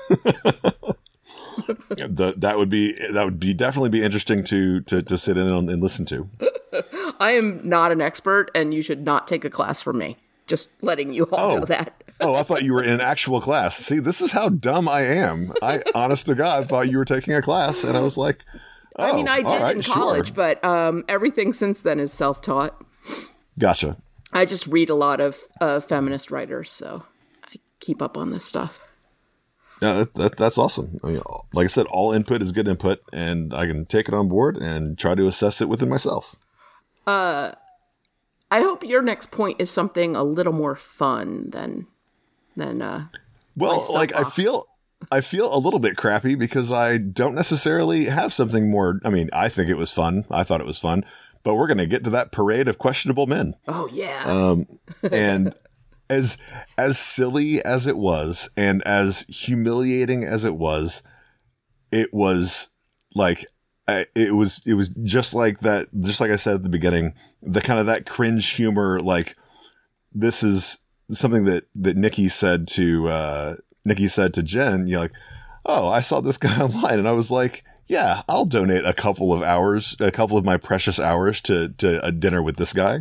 That would definitely be interesting to sit in on and listen to. I am not an expert, and you should not take a class from me. Just letting you all know that. Oh, I thought you were in an actual class. See, this is how dumb I am. I, honest to God, thought you were taking a class, and I was like, oh, I mean, I did in college, sure. but everything since then is self-taught. Gotcha. I just read a lot of feminist writers, so I keep up on this stuff. Yeah, that's awesome. I mean, like I said, all input is good input, and I can take it on board and try to assess it within myself. I hope your next point is something a little more fun than well, like I feel a little bit crappy because I don't necessarily have something more. I mean, I think it was fun. I thought it was fun, but we're going to get to that parade of questionable men. Oh yeah. And as silly as it was, and as humiliating as it was like, it was just like that. Just like I said at the beginning, the kind of that cringe humor. Like, this is something that Nikki said to Jen. You're like, oh, I saw this guy online, and I was like, yeah, I'll donate a couple of my precious hours to a dinner with this guy.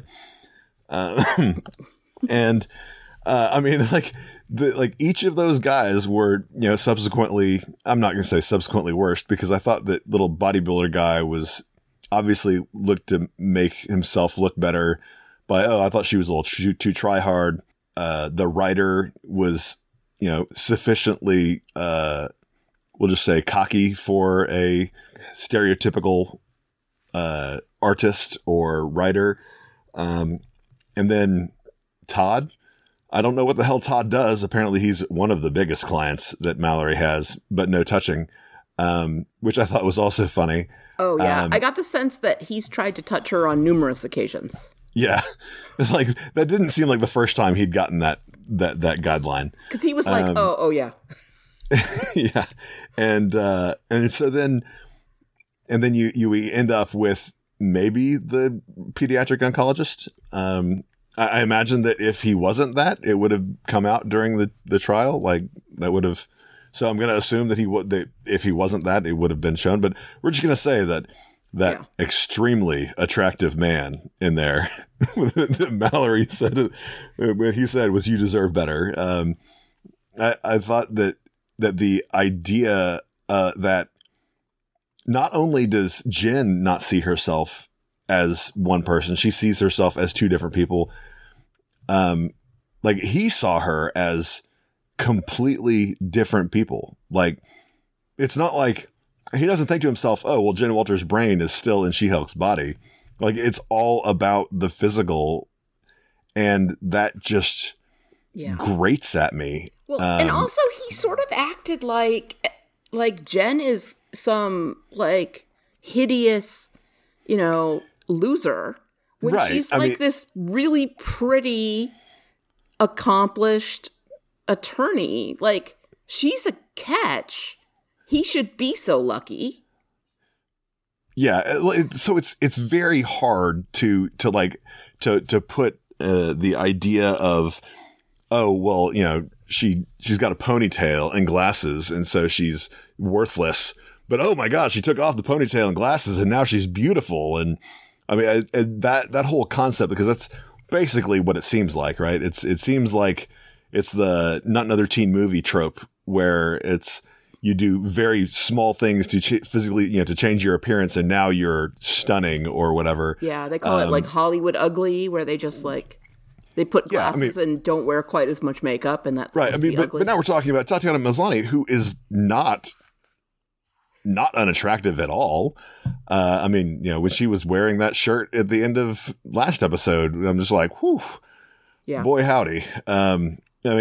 And I mean, like each of those guys were, you know, subsequently, I'm not going to say subsequently worse, because I thought that little bodybuilder guy was obviously looked to make himself look better by, I thought she was a little too try hard. The writer was, sufficiently, we'll just say cocky for a stereotypical, artist or writer. And then Todd, I don't know what the hell Todd does. Apparently he's one of the biggest clients that Mallory has, but no touching, which I thought was also funny. Oh, yeah. I got the sense that he's tried to touch her on numerous occasions. Yeah. Like, that didn't seem like the first time he'd gotten that guideline. Because he was like, oh, yeah. Yeah. And so then you end up with maybe the pediatric oncologist. I imagine that if he wasn't that, it would have come out during the trial. Like, that would have. So I'm going to assume that if he wasn't that, it would have been shown. But we're just going to say that extremely attractive man in there that Mallory said, when he said was, "You deserve better." I thought that the idea that not only does Jen not see herself as one person, she sees herself as two different people. Like, he saw her as completely different people. Like, it's not like he doesn't think to himself, oh, well, Jen Walters' brain is still in She-Hulk's body. Like, it's all about the physical, and that just grates at me. Well, and also he sort of acted like Jen is some like hideous, loser, when she's this really pretty, accomplished attorney. Like, she's a catch. He should be so lucky. Yeah, so it's very hard to put the idea of, oh, well, she's got a ponytail and glasses, and so she's worthless. But oh my gosh, she took off the ponytail and glasses, and now she's beautiful. And I mean, that whole concept, because that's basically what it seems like, right? It seems like it's the Not Another Teen Movie trope, where it's you do very small things to physically, to change your appearance, and now you're stunning or whatever. Yeah, they call it like Hollywood ugly, where they just they put glasses and don't wear quite as much makeup, and that's right. But now we're talking about Tatiana Maslany, who is not unattractive at all. When she was wearing that shirt at the end of last episode, I'm just like, whew, boy, howdy. And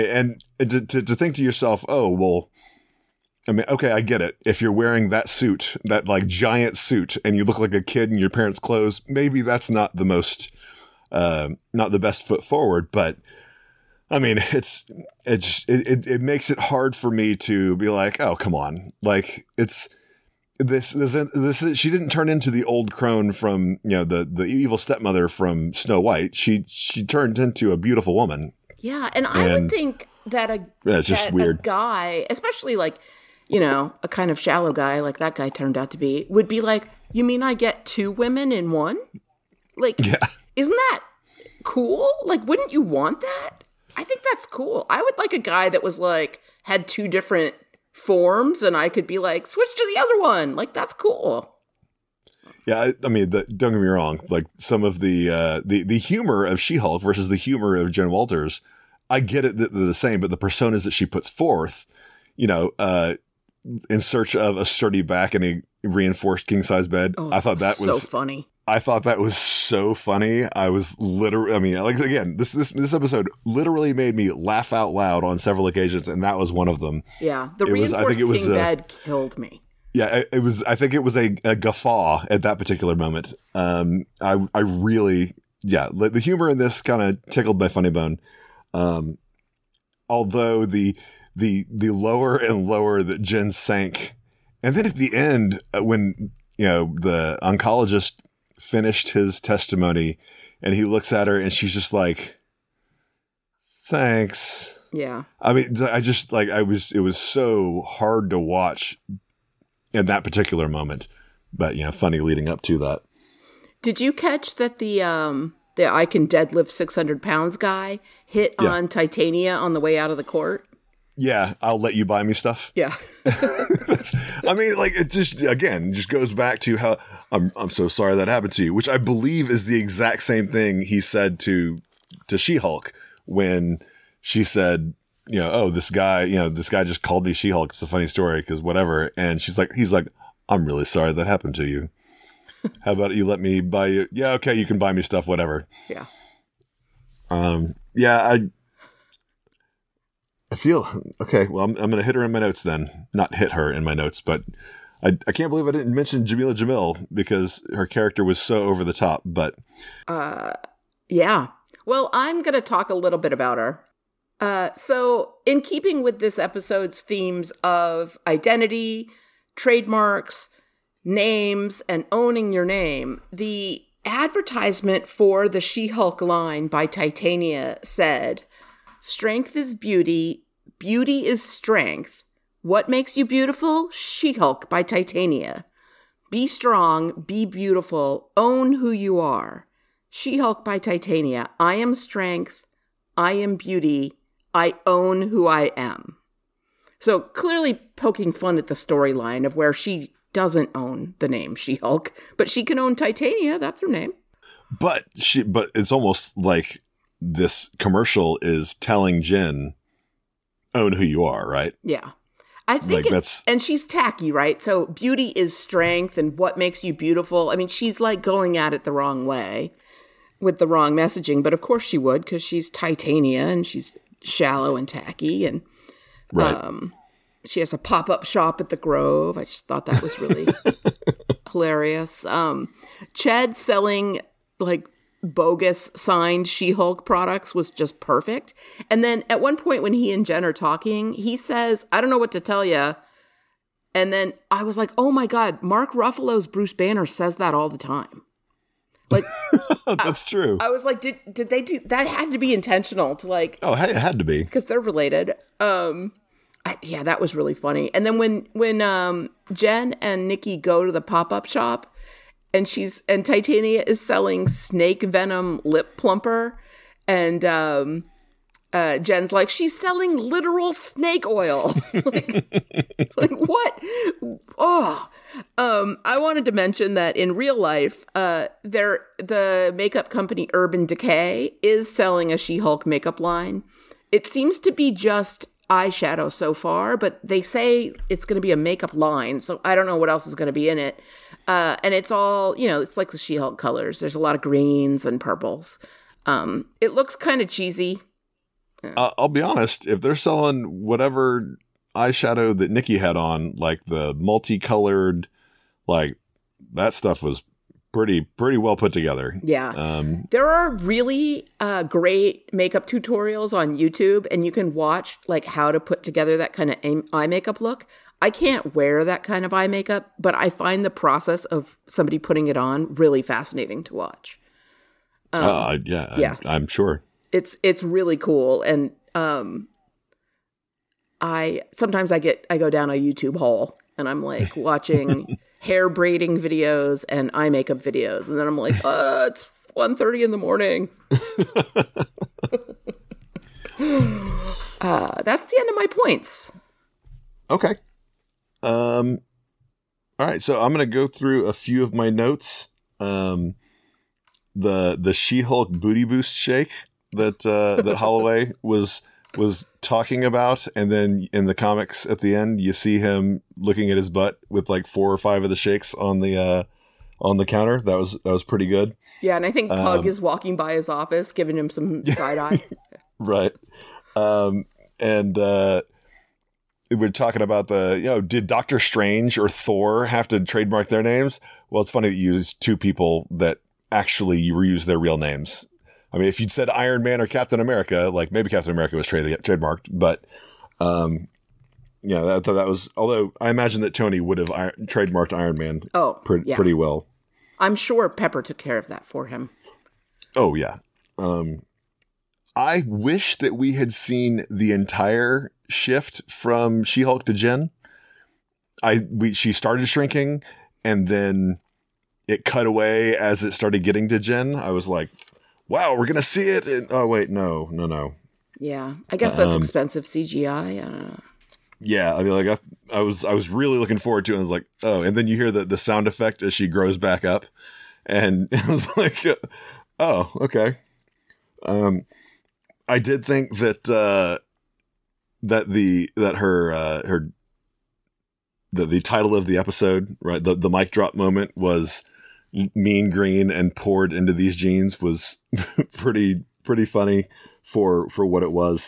to think to yourself, oh, well, okay, I get it. If you're wearing that suit, that like giant suit, and you look like a kid in your parents' clothes, maybe that's not the most, not the best foot forward. But I mean, it makes it hard for me to be like, oh, come on, like it's. This she didn't turn into the old crone from, the evil stepmother from Snow White. She turned into a beautiful woman. Yeah. And I would think that it's just weird. A guy, especially like, a kind of shallow guy like that guy turned out to be, would be like, you mean I get two women in one? Like, isn't that cool? Like, wouldn't you want that? I think that's cool. I would like a guy that was like, had two different forms, and I could be like, switch to the other one. Like, that's cool. Yeah, don't get me wrong. Like, some of the humor of She-Hulk versus the humor of Jen Walters, I get it that they're the same, but the personas that she puts forth, in search of a sturdy back and a reinforced king-size bed, I thought that was so funny. I thought that was so funny. I was literally, again, this episode literally made me laugh out loud on several occasions, and that was one of them. Yeah, the reinforced king bed killed me. Yeah, I think it was a guffaw at that particular moment. I really, the humor in this kind of tickled my funny bone. Although the lower and lower that Jen sank, and then at the end when the oncologist finished his testimony, and he looks at her, and she's just like, "Thanks." Yeah. I mean, it was so hard to watch in that particular moment, but funny leading up to that. Did you catch that the I can deadlift 600 pounds guy hit on Titania on the way out of the court? Yeah, I'll let you buy me stuff. Yeah. I mean, like, it just goes back to how I'm so sorry that happened to you, which I believe is the exact same thing he said to She-Hulk when she said, oh, this guy just called me She-Hulk. It's a funny story because whatever. And he's like, I'm really sorry that happened to you. How about you let me buy you? Yeah, okay, you can buy me stuff, whatever. Yeah. Yeah, I feel okay. Well, I'm going to hit her in my notes then. Not hit her in my notes, but I can't believe I didn't mention Jamila Jamil because her character was so over the top. But yeah. Well, I'm going to talk a little bit about her. So, in keeping with this episode's themes of identity, trademarks, names, and owning your name, the advertisement for the She-Hulk line by Titania said, "Strength is beauty. Beauty is strength. What makes you beautiful? She-Hulk by Titania. Be strong. Be beautiful. Own who you are. She-Hulk by Titania. I am strength. I am beauty. I own who I am." So clearly poking fun at the storyline of where she doesn't own the name She-Hulk, but she can own Titania. That's her name. But it's almost like this commercial is telling Jen, own who you are, right? Yeah. I think and she's tacky, right? So beauty is strength and what makes you beautiful. I mean, she's like going at it the wrong way with the wrong messaging, but of course she would because she's Titania and she's shallow and tacky and right. She has a pop-up shop at the Grove. I just thought that was really hilarious. Ched selling like bogus signed She-Hulk products was just perfect. And then at one point when he and Jen are talking, he says, "I don't know what to tell you." And then I was like, oh my God, Mark Ruffalo's Bruce Banner says that all the time. Like, that's true. I was like, did they do that? Had to be intentional to like. Oh, it had to be because they're related. Yeah, that was really funny. And then when Jen and Nikki go to the pop-up shop and Titania is selling snake venom lip plumper and Jen's like, she's selling literal snake oil. like what? Oh. I wanted to mention that in real life, the makeup company Urban Decay is selling a She-Hulk makeup line. It seems to be just eyeshadow so far, but they say it's going to be a makeup line, so I don't know what else is going to be in it. And it's all, it's like the She-Hulk colors. There's a lot of greens and purples. It looks kind of cheesy. I'll be honest, if they're selling whatever eyeshadow that Nikki had on, like the multicolored, like that stuff was pretty well put together. Yeah. There are really great makeup tutorials on YouTube, and you can watch like how to put together that kind of eye makeup look. I can't wear that kind of eye makeup, but I find the process of somebody putting it on really fascinating to watch. Yeah, I'm sure. It's really cool, and sometimes I go down a YouTube hole and I'm like watching hair braiding videos and eye makeup videos, and then I'm like, it's 1:30 in the morning. That's the end of my points. Okay. All right, so I'm going to go through a few of my notes. The She-Hulk booty boost shake that Holloway was talking about, and then in the comics at the end you see him looking at his butt with like 4 or 5 of the shakes on the counter. That was pretty good. Yeah, and I think Pug is walking by his office giving him some side eye. Right. And we're talking about did Doctor Strange or Thor have to trademark their names? Well, it's funny that you use 2 people that actually reuse their real names. I mean, if you'd said Iron Man or Captain America, like maybe Captain America was trademarked, but that was, although I imagine that Tony would have trademarked Iron Man pretty well. I'm sure Pepper took care of that for him. Oh, yeah. I wish that we had seen the entire shift from She-Hulk to Jen. She started shrinking, and then it cut away as it started getting to Jen. I was like, wow, we're going to see it. And, oh, wait, no. Yeah, I guess that's expensive CGI. I don't know. Yeah, I mean, like I was really looking forward to it. And I was like, oh, and then you hear the sound effect as she grows back up, and I was like, oh, okay. I did think that the title of the episode, right, the mic drop moment was Mean Green and poured into these jeans was pretty funny for what it was.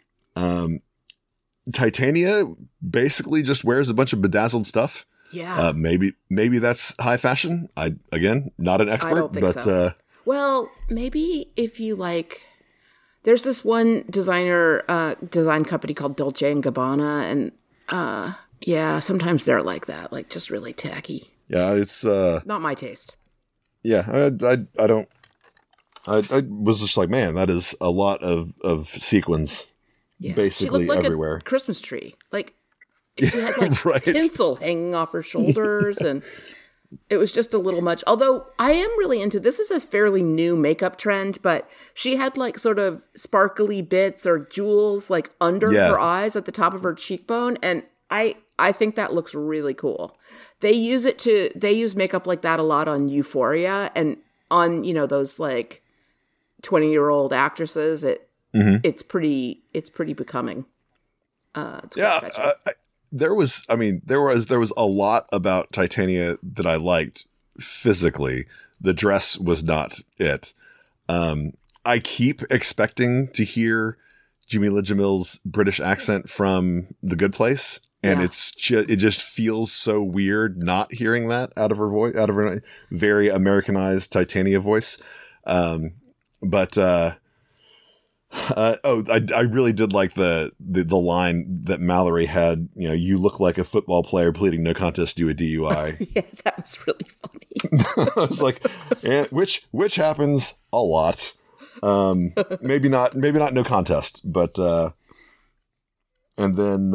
Titania basically just wears a bunch of bedazzled stuff. Yeah. Maybe that's high fashion. Again, not an expert, I don't think so. Well, maybe if you like, there's this one design company called Dolce & Gabbana, and yeah, sometimes they're like that, like just really tacky. Yeah, it's not my taste. Yeah, I don't. I was just like, man, that is a lot of sequins. Yeah. Basically she looked like everywhere. A Christmas tree. Like she had like right. tinsel hanging off her shoulders, and it was just a little much. Although I am really into this is a fairly new makeup trend, but she had like sort of sparkly bits or jewels like under her eyes at the top of her cheekbone, and I think that looks really cool. They use makeup like that a lot on Euphoria and on, those like 20-year-old actresses. It's pretty becoming. There was a lot about Titania that I liked physically. The dress was not it. I keep expecting to hear Jameela Jamil's British accent from The Good Place, and it just feels so weird not hearing that out of her voice, out of her very Americanized Titania voice. I really did like the line that Mallory had, you look like a football player pleading no contest due a DUI. Yeah, that was really funny. I was like, which happens a lot. Maybe not no contest, but, and then,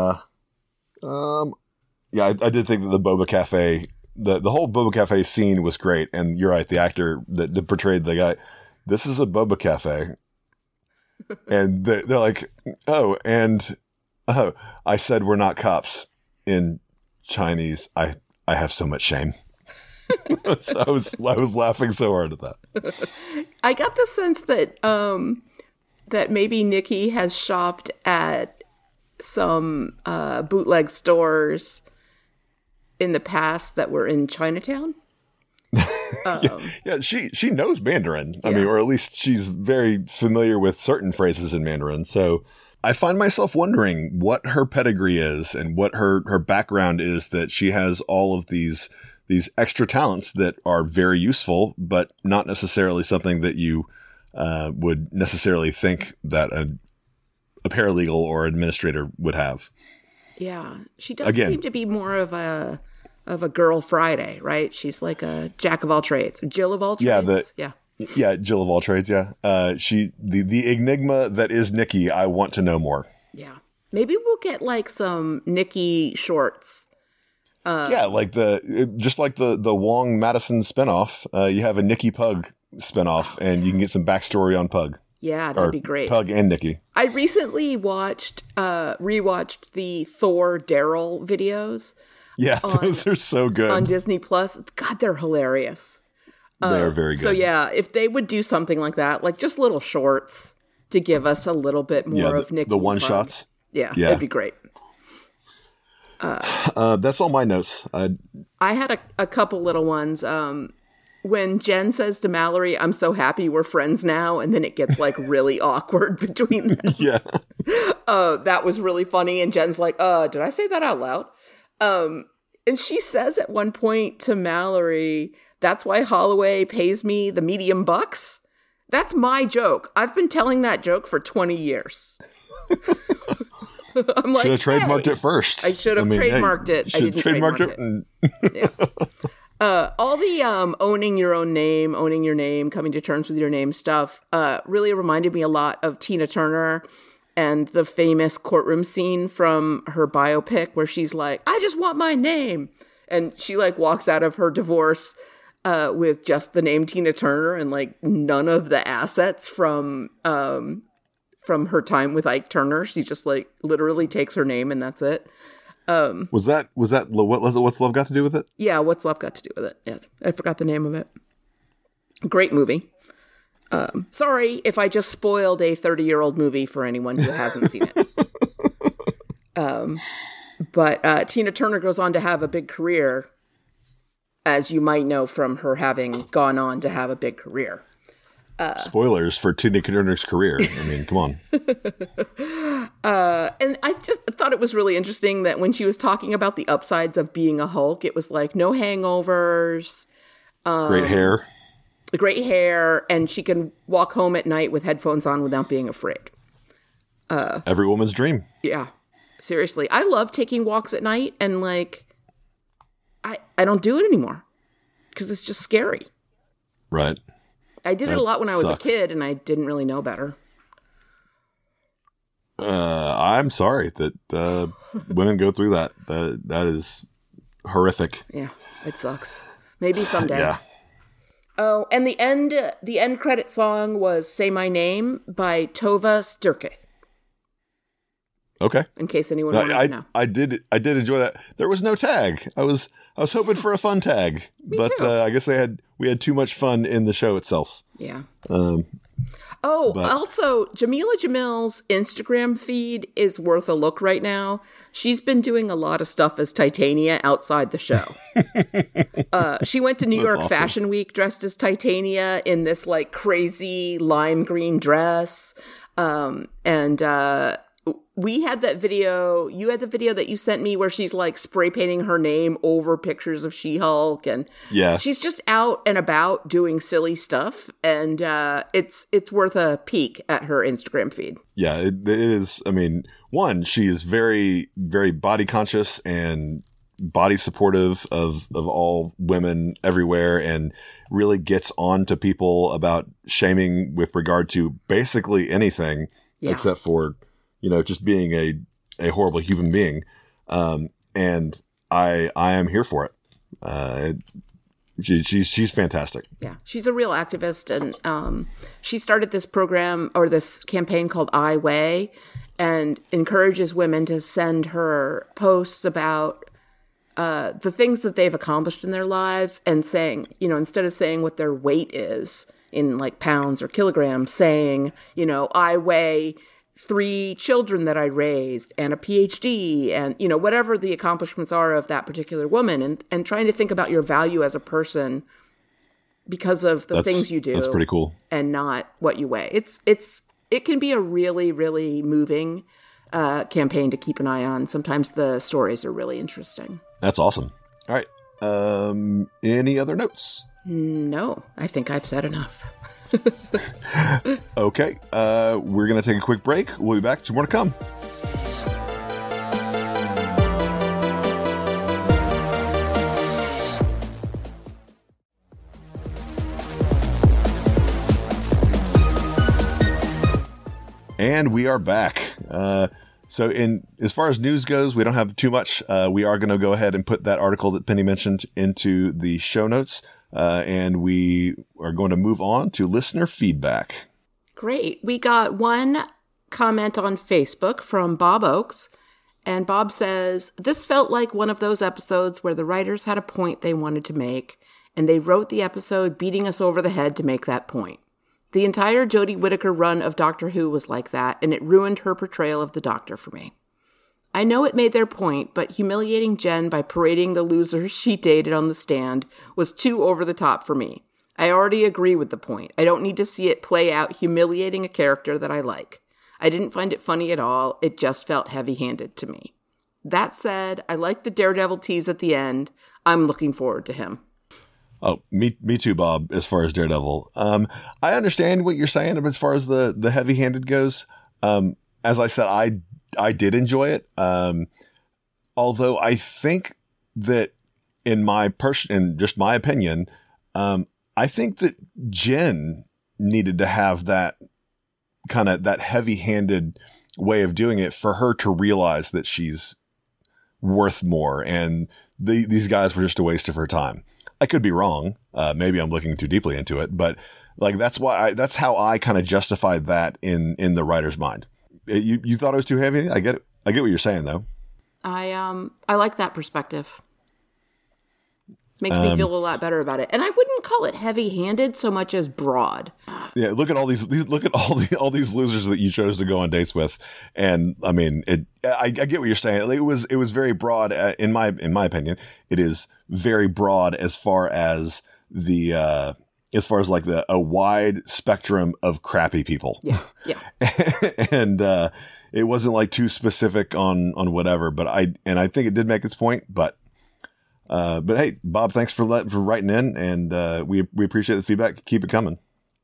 I did think that the Boba Cafe, the whole Boba Cafe scene was great. And you're right. The actor that portrayed the guy, this is a Boba Cafe. And they're like, I said we're not cops in Chinese. I have so much shame. So I was laughing so hard at that. I got the sense that that maybe Nikki has shopped at some bootleg stores in the past that were in Chinatown. She knows Mandarin. I mean, or at least she's very familiar with certain phrases in Mandarin. So I find myself wondering what her pedigree is and what her background is, that she has all of these extra talents that are very useful, but not necessarily something that you would necessarily think that a paralegal or administrator would have. Yeah, she does seem to be more of a girl Friday, right? She's like a jack of all trades, Jill of all trades. Yeah, Jill of all trades. Yeah, she the enigma that is Nikki. I want to know more. Yeah, maybe we'll get like some Nikki shorts. Like the Wong Madison spinoff. You have a Nikki Pug spinoff, and you can get some backstory on Pug. Yeah, that'd be great. Pug and Nikki. I recently rewatched the Thor Daryl videos. Yeah, those are so good. On Disney Plus. God, they're hilarious. They're very good. So yeah, if they would do something like that, like just little shorts to give us a little bit more of Nikki. The one shots. Yeah, that'd be great. That's all my notes. I had a couple little ones. When Jen says to Mallory, "I'm so happy we're friends now," and then it gets like really awkward between them. Yeah. That was really funny. And Jen's like, did I say that out loud? And she says at one point to Mallory, "That's why Holloway pays me the medium bucks." That's my joke. I've been telling that joke for 20 years. I'm like, should have trademarked it first. I should have trademarked it. I didn't trademark it. All the owning your name, coming to terms with your name stuff really reminded me a lot of Tina Turner and the famous courtroom scene from her biopic where she's like, "I just want my name." And she like walks out of her divorce with just the name Tina Turner and like none of the assets from from her time with Ike Turner. She just like literally takes her name and that's it. Was that What's Love Got to Do with It? Yeah, What's Love Got to Do with It? Yeah, I forgot the name of it. Great movie. Sorry if I just spoiled a 30-year-old movie for anyone who hasn't seen it. But Tina Turner goes on to have a big career, as you might know from her having gone on to have a big career. Spoilers for Tina Turner's career. I mean, come on. And I just thought it was really interesting that when she was talking about the upsides of being a Hulk, it was like no hangovers. Great hair, and she can walk home at night with headphones on without being afraid. Every woman's dream. Yeah. Seriously. I love taking walks at night, and like, I don't do it anymore because it's just scary. Right. I did it a lot when I was a kid, and I didn't really know better. I'm sorry that women go through that. That is horrific. Yeah, it sucks. Maybe someday. Yeah. Oh, and the end credit song was "Say My Name" by Tova Styrke. Okay. In case anyone wanted to know. I did enjoy that. There was no tag. I was hoping for a fun tag, but I guess we had too much fun in the show itself. Yeah. Also, Jamila Jamil's Instagram feed is worth a look right now. She's been doing a lot of stuff as Titania outside the show. She went to New York Fashion Week dressed as Titania in this like crazy lime green dress. We had that video. You had the video that you sent me where she's like spray painting her name over pictures of She-Hulk, and she's just out and about doing silly stuff. And it's worth a peek at her Instagram feed. Yeah, it is. I mean, one, she is very, very body conscious and body supportive of all women everywhere, and really gets on to people about shaming with regard to basically anything except for, just being a horrible human being. And I am here for it. She's fantastic. Yeah. She's a real activist. And, she started this program or this campaign called I Weigh, and encourages women to send her posts about, the things that they've accomplished in their lives, and saying, instead of saying what their weight is in like pounds or kilograms, saying, I weigh 3 children that I raised and a PhD and, whatever the accomplishments are of that particular woman, and trying to think about your value as a person because of the things you do. That's pretty cool. And not what you weigh. It can be a really, really moving campaign to keep an eye on. Sometimes the stories are really interesting. That's awesome. All right. Any other notes? No, I think I've said enough. Okay. We're going to take a quick break. We'll be back. Some more to come. And we are back. So as far as news goes, we don't have too much. We are going to go ahead and put that article that Penny mentioned into the show notes. And we are going to move on to listener feedback. Great. We got one comment on Facebook from Bob Oakes. And Bob says, "This felt like one of those episodes where the writers had a point they wanted to make, and they wrote the episode beating us over the head to make that point. The entire Jodie Whittaker run of Doctor Who was like that, and it ruined her portrayal of the Doctor for me. I know it made their point, but humiliating Jen by parading the losers she dated on the stand was too over the top for me. I already agree with the point. I don't need to see it play out humiliating a character that I like. I didn't find it funny at all. It just felt heavy-handed to me. That said, I like the Daredevil tease at the end. I'm looking forward to him." Oh, me too, Bob, as far as Daredevil. I understand what you're saying as far as the heavy-handed goes. As I said, I did enjoy it. Although I think that in just my opinion, I think that Jen needed to have that kind of that heavy-handed way of doing it for her to realize that she's worth more. And these guys were just a waste of her time. I could be wrong. Maybe I'm looking too deeply into it, but Like that's how I kind of justified that in the writer's mind. You thought it was too heavy? I get it. I get what you're saying though. I like that perspective. Makes me feel a lot better about it. And I wouldn't call it heavy-handed so much as broad. Yeah, look at all these losers that you chose to go on dates with. And I mean, I get what you're saying. It was very broad in my opinion. It is very broad as far as a wide spectrum of crappy people. Yeah. And it wasn't like too specific on whatever, but I think it did make its point, but hey, Bob, thanks for writing in, and we appreciate the feedback. Keep it coming.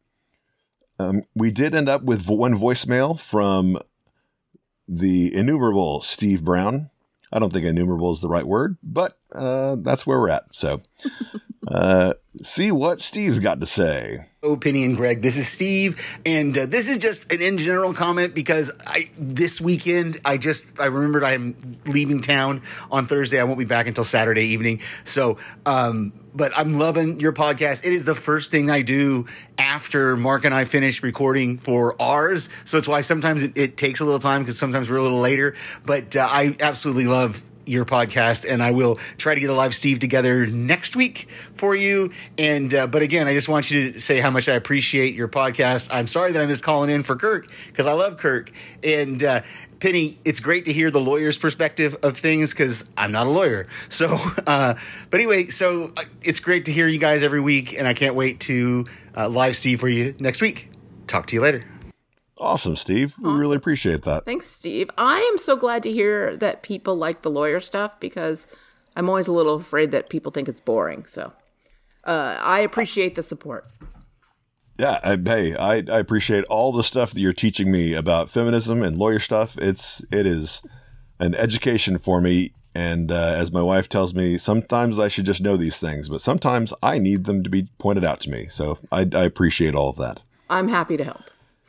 We did end up with one voicemail from the innumerable Steve Brown. I don't think innumerable is the right word, but that's where we're at. So see what Steve's got to say. Penny and Greg, this is Steve, and this is just an in general comment because this weekend I remembered I'm leaving town on Thursday. I won't be back until Saturday evening. So, but I'm loving your podcast. It is the first thing I do after Mark and I finish recording for ours. So it's why sometimes it takes a little time because sometimes we're a little later. But I absolutely love your podcast, and I will try to get a live Steve together next week for you. And but again, I just want you to say how much I appreciate your podcast. I'm sorry that I missed calling in for Kirk because I love Kirk. And Penny, it's great to hear the lawyer's perspective of things because I'm not a lawyer. So, but anyway, so it's great to hear you guys every week, and I can't wait to live Steve for you next week. Talk to you later. Awesome, Steve. We really appreciate that. Thanks, Steve. I am so glad to hear that people like the lawyer stuff because I'm always a little afraid that people think it's boring. So I appreciate the support. Yeah, I appreciate all the stuff that you're teaching me about feminism and lawyer stuff. It is an education for me. And as my wife tells me, sometimes I should just know these things, but sometimes I need them to be pointed out to me. So I appreciate all of that. I'm happy to help.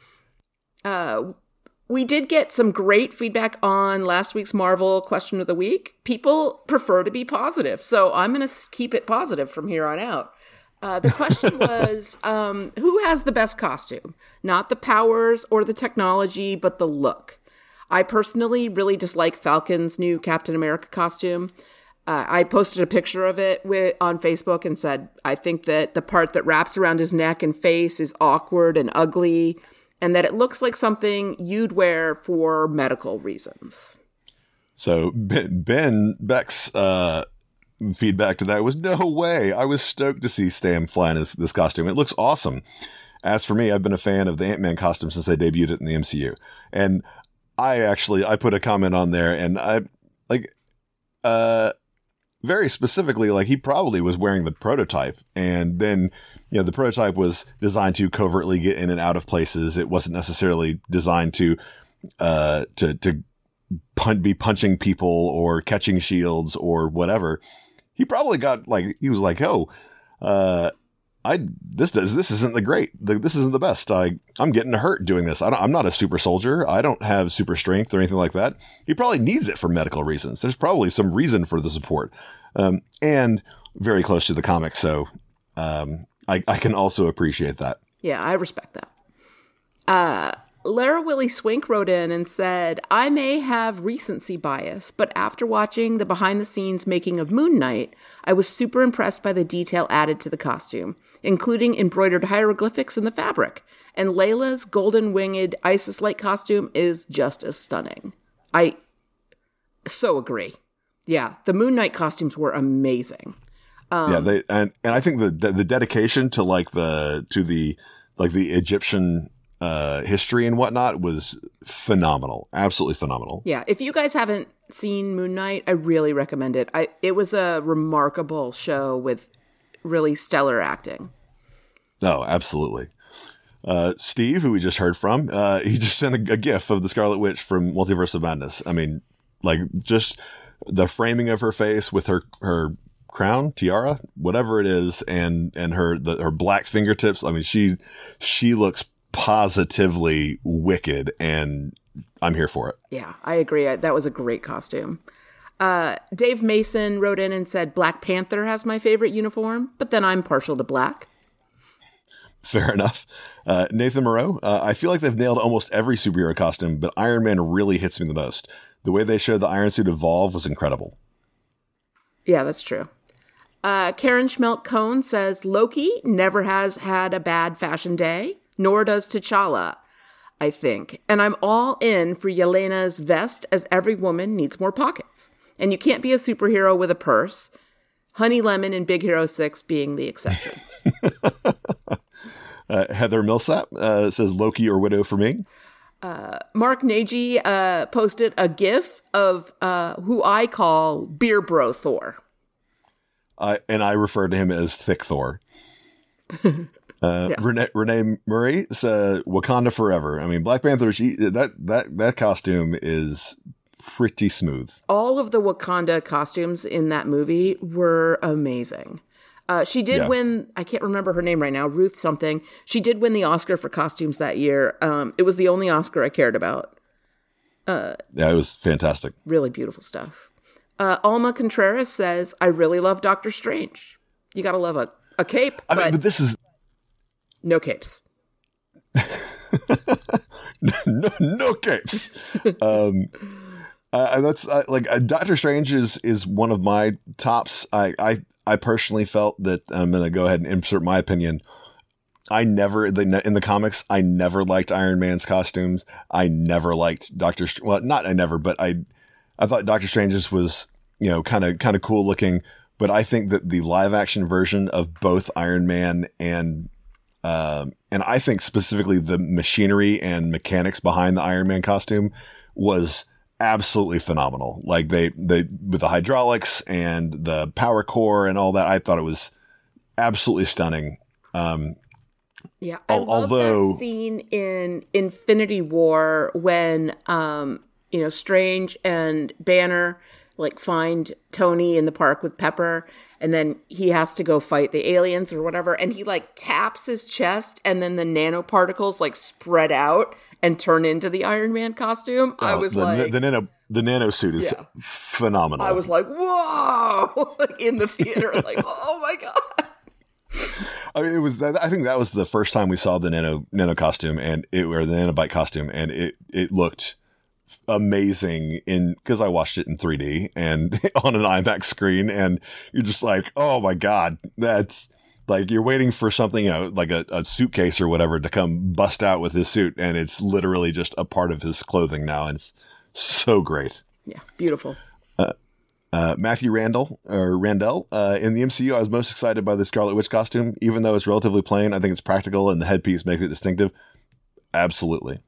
We did get some great feedback on last week's Marvel question of the week. People prefer to be positive, so I'm going to keep it positive from here on out. The question was, who has the best costume? Not the powers or the technology, but the look. I personally really dislike Falcon's new Captain America costume. I posted a picture of it on Facebook and said, I think that the part that wraps around his neck and face is awkward and ugly, and that it looks like something you'd wear for medical reasons. So Ben Beck's feedback to that was, no way. I was stoked to see Stan fly in this costume. It looks awesome. As for me, I've been a fan of the Ant-Man costume since they debuted it in the MCU. And I put a comment on there, and I very specifically, like, he probably was wearing the prototype, and then, you know, the prototype was designed to covertly get in and out of places. It wasn't necessarily designed to be punching people or catching shields or whatever. He probably got he was like, oh, this isn't this isn't the best. I'm getting hurt doing this. I'm not a super soldier. I don't have super strength or anything like that. He probably needs it for medical reasons. There's probably some reason for the support, and very close to the comics. So, I can also appreciate that. Yeah, I respect that. Lara Willie Swink wrote in and said, I may have recency bias, but after watching the behind-the-scenes making of Moon Knight, I was super impressed by the detail added to the costume, including embroidered hieroglyphics in the fabric. And Layla's golden-winged Isis-like costume is just as stunning. I so agree. Yeah, the Moon Knight costumes were amazing. Yeah, I think the dedication to the Egyptian history and whatnot was phenomenal. Absolutely phenomenal. Yeah. If you guys haven't seen Moon Knight, I really recommend it. It was a remarkable show with really stellar acting. Oh, absolutely. Steve, who we just heard from, he just sent a GIF of the Scarlet Witch from Multiverse of Madness. I mean, just the framing of her face with her crown, tiara, whatever it is, and her black fingertips. I mean, she looks positively wicked, and I'm here for it. Yeah, I agree. That was a great costume. Dave Mason wrote in and said, Black Panther has my favorite uniform, but then I'm partial to black. Fair enough. Nathan Moreau, I feel like they've nailed almost every superhero costume, but Iron Man really hits me the most. The way they showed the Iron Suit evolve was incredible. Yeah, that's true. Karen Schmelk-Cohn says, Loki never has had a bad fashion day, nor does T'Challa, I think. And I'm all in for Yelena's vest, as every woman needs more pockets. And you can't be a superhero with a purse. Honey Lemon in Big Hero 6 being the exception. Heather Millsap says Loki or Widow for me. Mark Nagy posted a GIF of who I call Beer Bro Thor. And I refer to him as Thick Thor. Yeah. Renee Murray says Wakanda Forever. I mean, Black Panther, that costume is pretty smooth. All of the Wakanda costumes in that movie were amazing. She did win, I can't remember her name right now, Ruth something. She did win the Oscar for costumes that year. It was the only Oscar I cared about. Yeah, it was fantastic. Really beautiful stuff. Alma Contreras says, I really love Doctor Strange. You gotta love a cape. I mean, but this is... No capes. no capes. That's Doctor Strange is one of my tops. I personally felt that I'm going to go ahead and insert my opinion. In the comics, I never liked Iron Man's costumes. I never liked I thought Doctor Strange's was, kind of cool looking, but I think that the live action version of both Iron Man and I think specifically the machinery and mechanics behind the Iron Man costume was absolutely phenomenal. Like they with the hydraulics and the power core and all that, I thought it was absolutely stunning. Yeah, I love that scene in Infinity War when Strange and Banner find Tony in the park with Pepper, and then he has to go fight the aliens or whatever, and he taps his chest, and then the nanoparticles spread out and turn into the Iron Man costume. I was the nano suit is phenomenal. I was like, whoa, in the theater, oh my god. I mean, I think that was the first time we saw the nano costume or the nanobite costume, and it looked amazing because I watched it in 3D and on an IMAX screen, and you're just like, oh my god, that's you're waiting for something, like a suitcase or whatever to come bust out with his suit, and it's literally just a part of his clothing now, and it's so great. Yeah, beautiful. Matthew Randall, in the MCU, I was most excited by the Scarlet Witch costume. Even though it's relatively plain, I think it's practical and the headpiece makes it distinctive. Absolutely.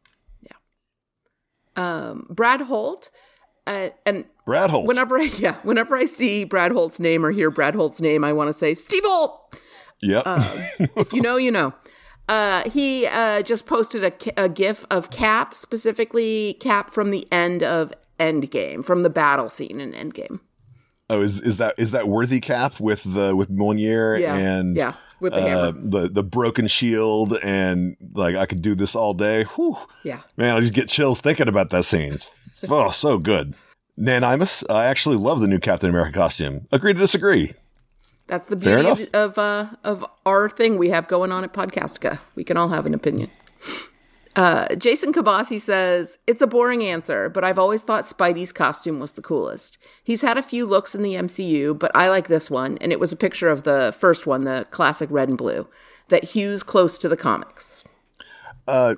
Yeah. Brad Holt. And Brad Holt. Whenever I see Brad Holt's name or hear Brad Holt's name, I want to say, Steve Holt! Yep. If you know, you know. He just posted a GIF of Cap, specifically Cap from the end of Endgame, from the battle scene in Endgame. Oh, is that worthy Cap with Mjolnir and with the hammer, the broken shield, and I could do this all day. Whew. Yeah, man, I just get chills thinking about that scene. Oh, so good. Nan Imus, I actually love the new Captain America costume. Agree to disagree. That's the beauty of our thing we have going on at Podcastica. We can all have an opinion. Jason Kabasi says, it's a boring answer, but I've always thought Spidey's costume was the coolest. He's had a few looks in the MCU, but I like this one, and it was a picture of the first one, the classic red and blue, that hews close to the comics. So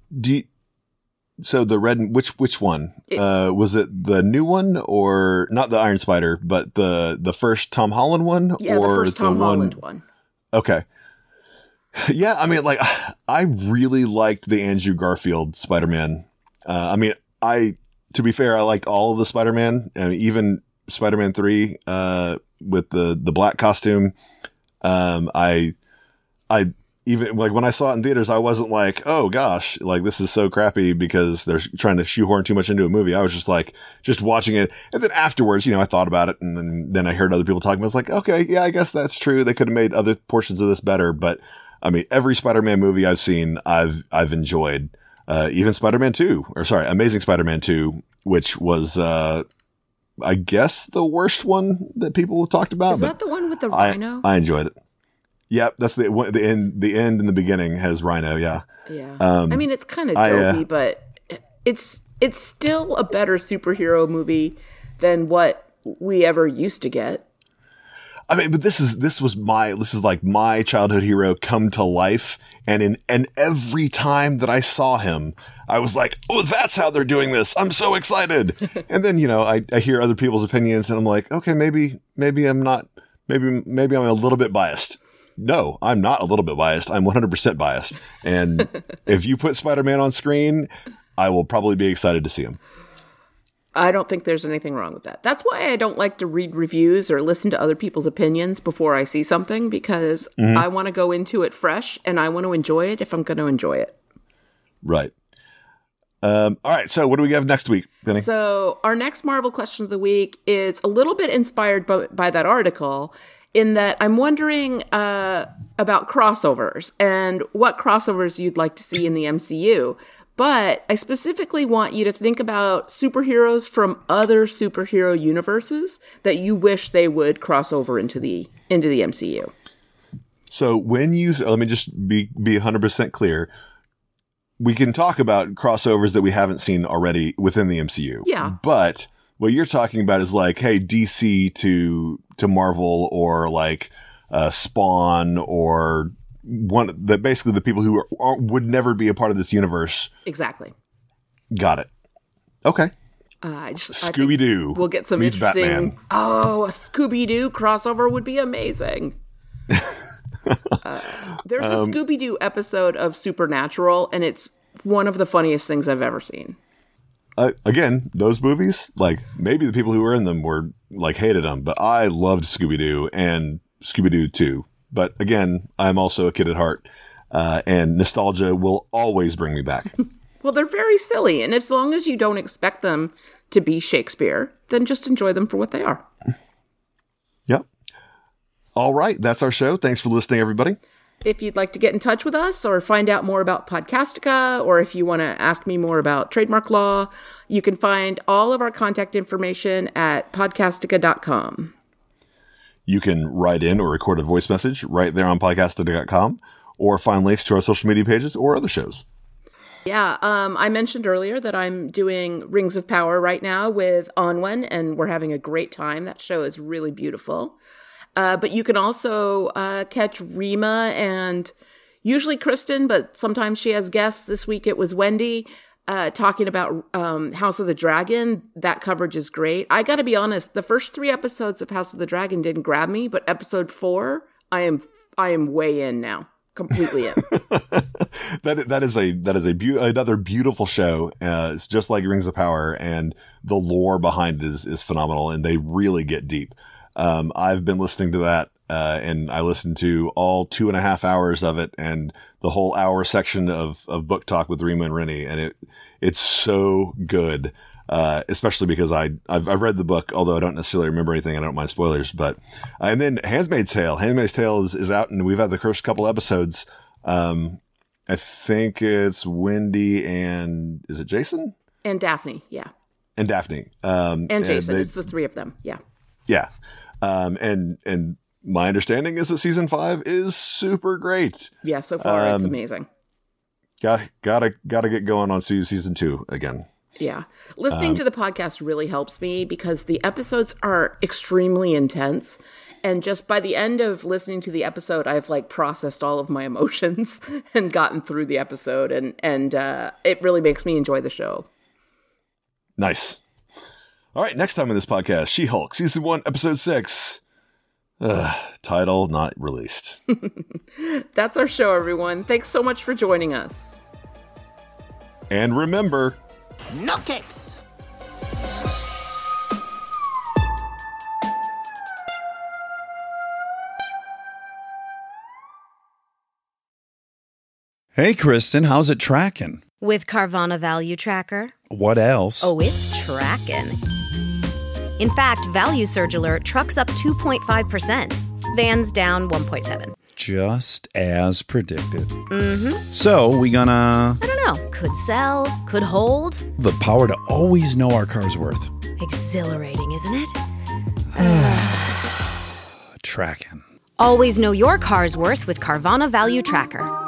the red, which one? Was it the new one, or not the Iron Spider, but the first Tom Holland one? Yeah, or the first Tom Holland one. Okay. Yeah, I mean, I really liked the Andrew Garfield Spider-Man. To be fair, I liked all of the Spider-Man, even Spider-Man 3, with the black costume. I even when I saw it in theaters, I wasn't like, oh gosh, this is so crappy because they're trying to shoehorn too much into a movie. I was just watching it. And then afterwards, I thought about it, and then I heard other people talking. I was like, okay, yeah, I guess that's true. They could have made other portions of this better, but I mean, every Spider-Man movie I've seen, I've enjoyed. Even Spider-Man 2, Amazing Spider-Man 2, which was, I guess the worst one that people have talked about. Is that the one with the rhino? I enjoyed it. Yep, that's the end. The end and the beginning has Rhino. Yeah. Yeah. I mean, it's kind of dopey, but it's still a better superhero movie than what we ever used to get. I mean, but this is like my childhood hero come to life. And every time that I saw him, I was like, oh, that's how they're doing this. I'm so excited. And then, I hear other people's opinions and I'm like, okay, maybe I'm not, maybe I'm a little bit biased. No, I'm not a little bit biased. I'm 100% biased. And if you put Spider-Man on screen, I will probably be excited to see him. I don't think there's anything wrong with that. That's why I don't like to read reviews or listen to other people's opinions before I see something, because I want to go into it fresh and I want to enjoy it if I'm going to enjoy it. Right. All right. So what do we have next week, Penny? So our next Marvel question of the week is a little bit inspired by that article, in that I'm wondering about crossovers and what crossovers you'd like to see in the MCU. But I specifically want you to think about superheroes from other superhero universes that you wish they would cross over into the MCU. So when let me just be 100% clear. We can talk about crossovers that we haven't seen already within the MCU. Yeah. But what you're talking about is like, hey, DC to Marvel, or like Spawn, or basically the people who would never be a part of this universe. Exactly. Got it. Okay. Scooby-Doo. We'll get some interesting. Batman. Oh, a Scooby-Doo crossover would be amazing. There's a Scooby-Doo episode of Supernatural, and it's one of the funniest things I've ever seen. Again, those movies, like, maybe the people who were in them were like hated them, but I loved Scooby-Doo and Scooby-Doo 2. But again, I'm also a kid at heart, and nostalgia will always bring me back. Well, they're very silly, and as long as you don't expect them to be Shakespeare, then just enjoy them for what they are. Yep. All right, that's our show. Thanks for listening, everybody. If you'd like to get in touch with us or find out more about Podcastica, or if you want to ask me more about trademark law, you can find all of our contact information at podcastica.com. You can write in or record a voice message right there on podcastica.com, or find links to our social media pages or other shows. Yeah, I mentioned earlier that I'm doing Rings of Power right now with Onwin, and we're having a great time. That show is really beautiful. But you can also catch Rima and usually Kristen, but sometimes she has guests. This week it was Wendy talking about House of the Dragon. That coverage is great. I got to be honest, the first 3 episodes of House of the Dragon didn't grab me, but episode 4, I am way in now. Completely in. That is another beautiful show. It's just like Rings of Power, and the lore behind it is phenomenal, and they really get deep. I've been listening to that, and I listened to all 2.5 hours of it, and the whole hour section of book talk with Rima and Rennie, and it's so good. Especially because I've read the book, although I don't necessarily remember anything. I don't mind spoilers, but, and then Handmaid's Tale is out, and we've had the first couple episodes. I think it's Wendy and is it Jason? And Daphne. Yeah. And Daphne. And Jason. It's the 3 of them. Yeah. Yeah. And my understanding is that season 5 is super great. Yeah. So far it's amazing. Gotta get going on season 2 again. Yeah. Listening to the podcast really helps me because the episodes are extremely intense. And just by the end of listening to the episode, I've like processed all of my emotions and gotten through the episode. And it really makes me enjoy the show. Nice. All right. Next time on this podcast, She-Hulk, season 1, episode 6. Title not released. That's our show, everyone. Thanks so much for joining us. And remember... No kicks. Hey, Kristen, how's it tracking? With Carvana Value Tracker. What else? Oh, it's tracking. In fact, Value Surge Alert trucks up 2.5%. Vans down 1.7%. Just as predicted. Mm-hmm. So, we gonna... I don't know. Could sell, could hold. The power to always know our car's worth. Exhilarating, isn't it? Tracking. Always know your car's worth with Carvana Value Tracker.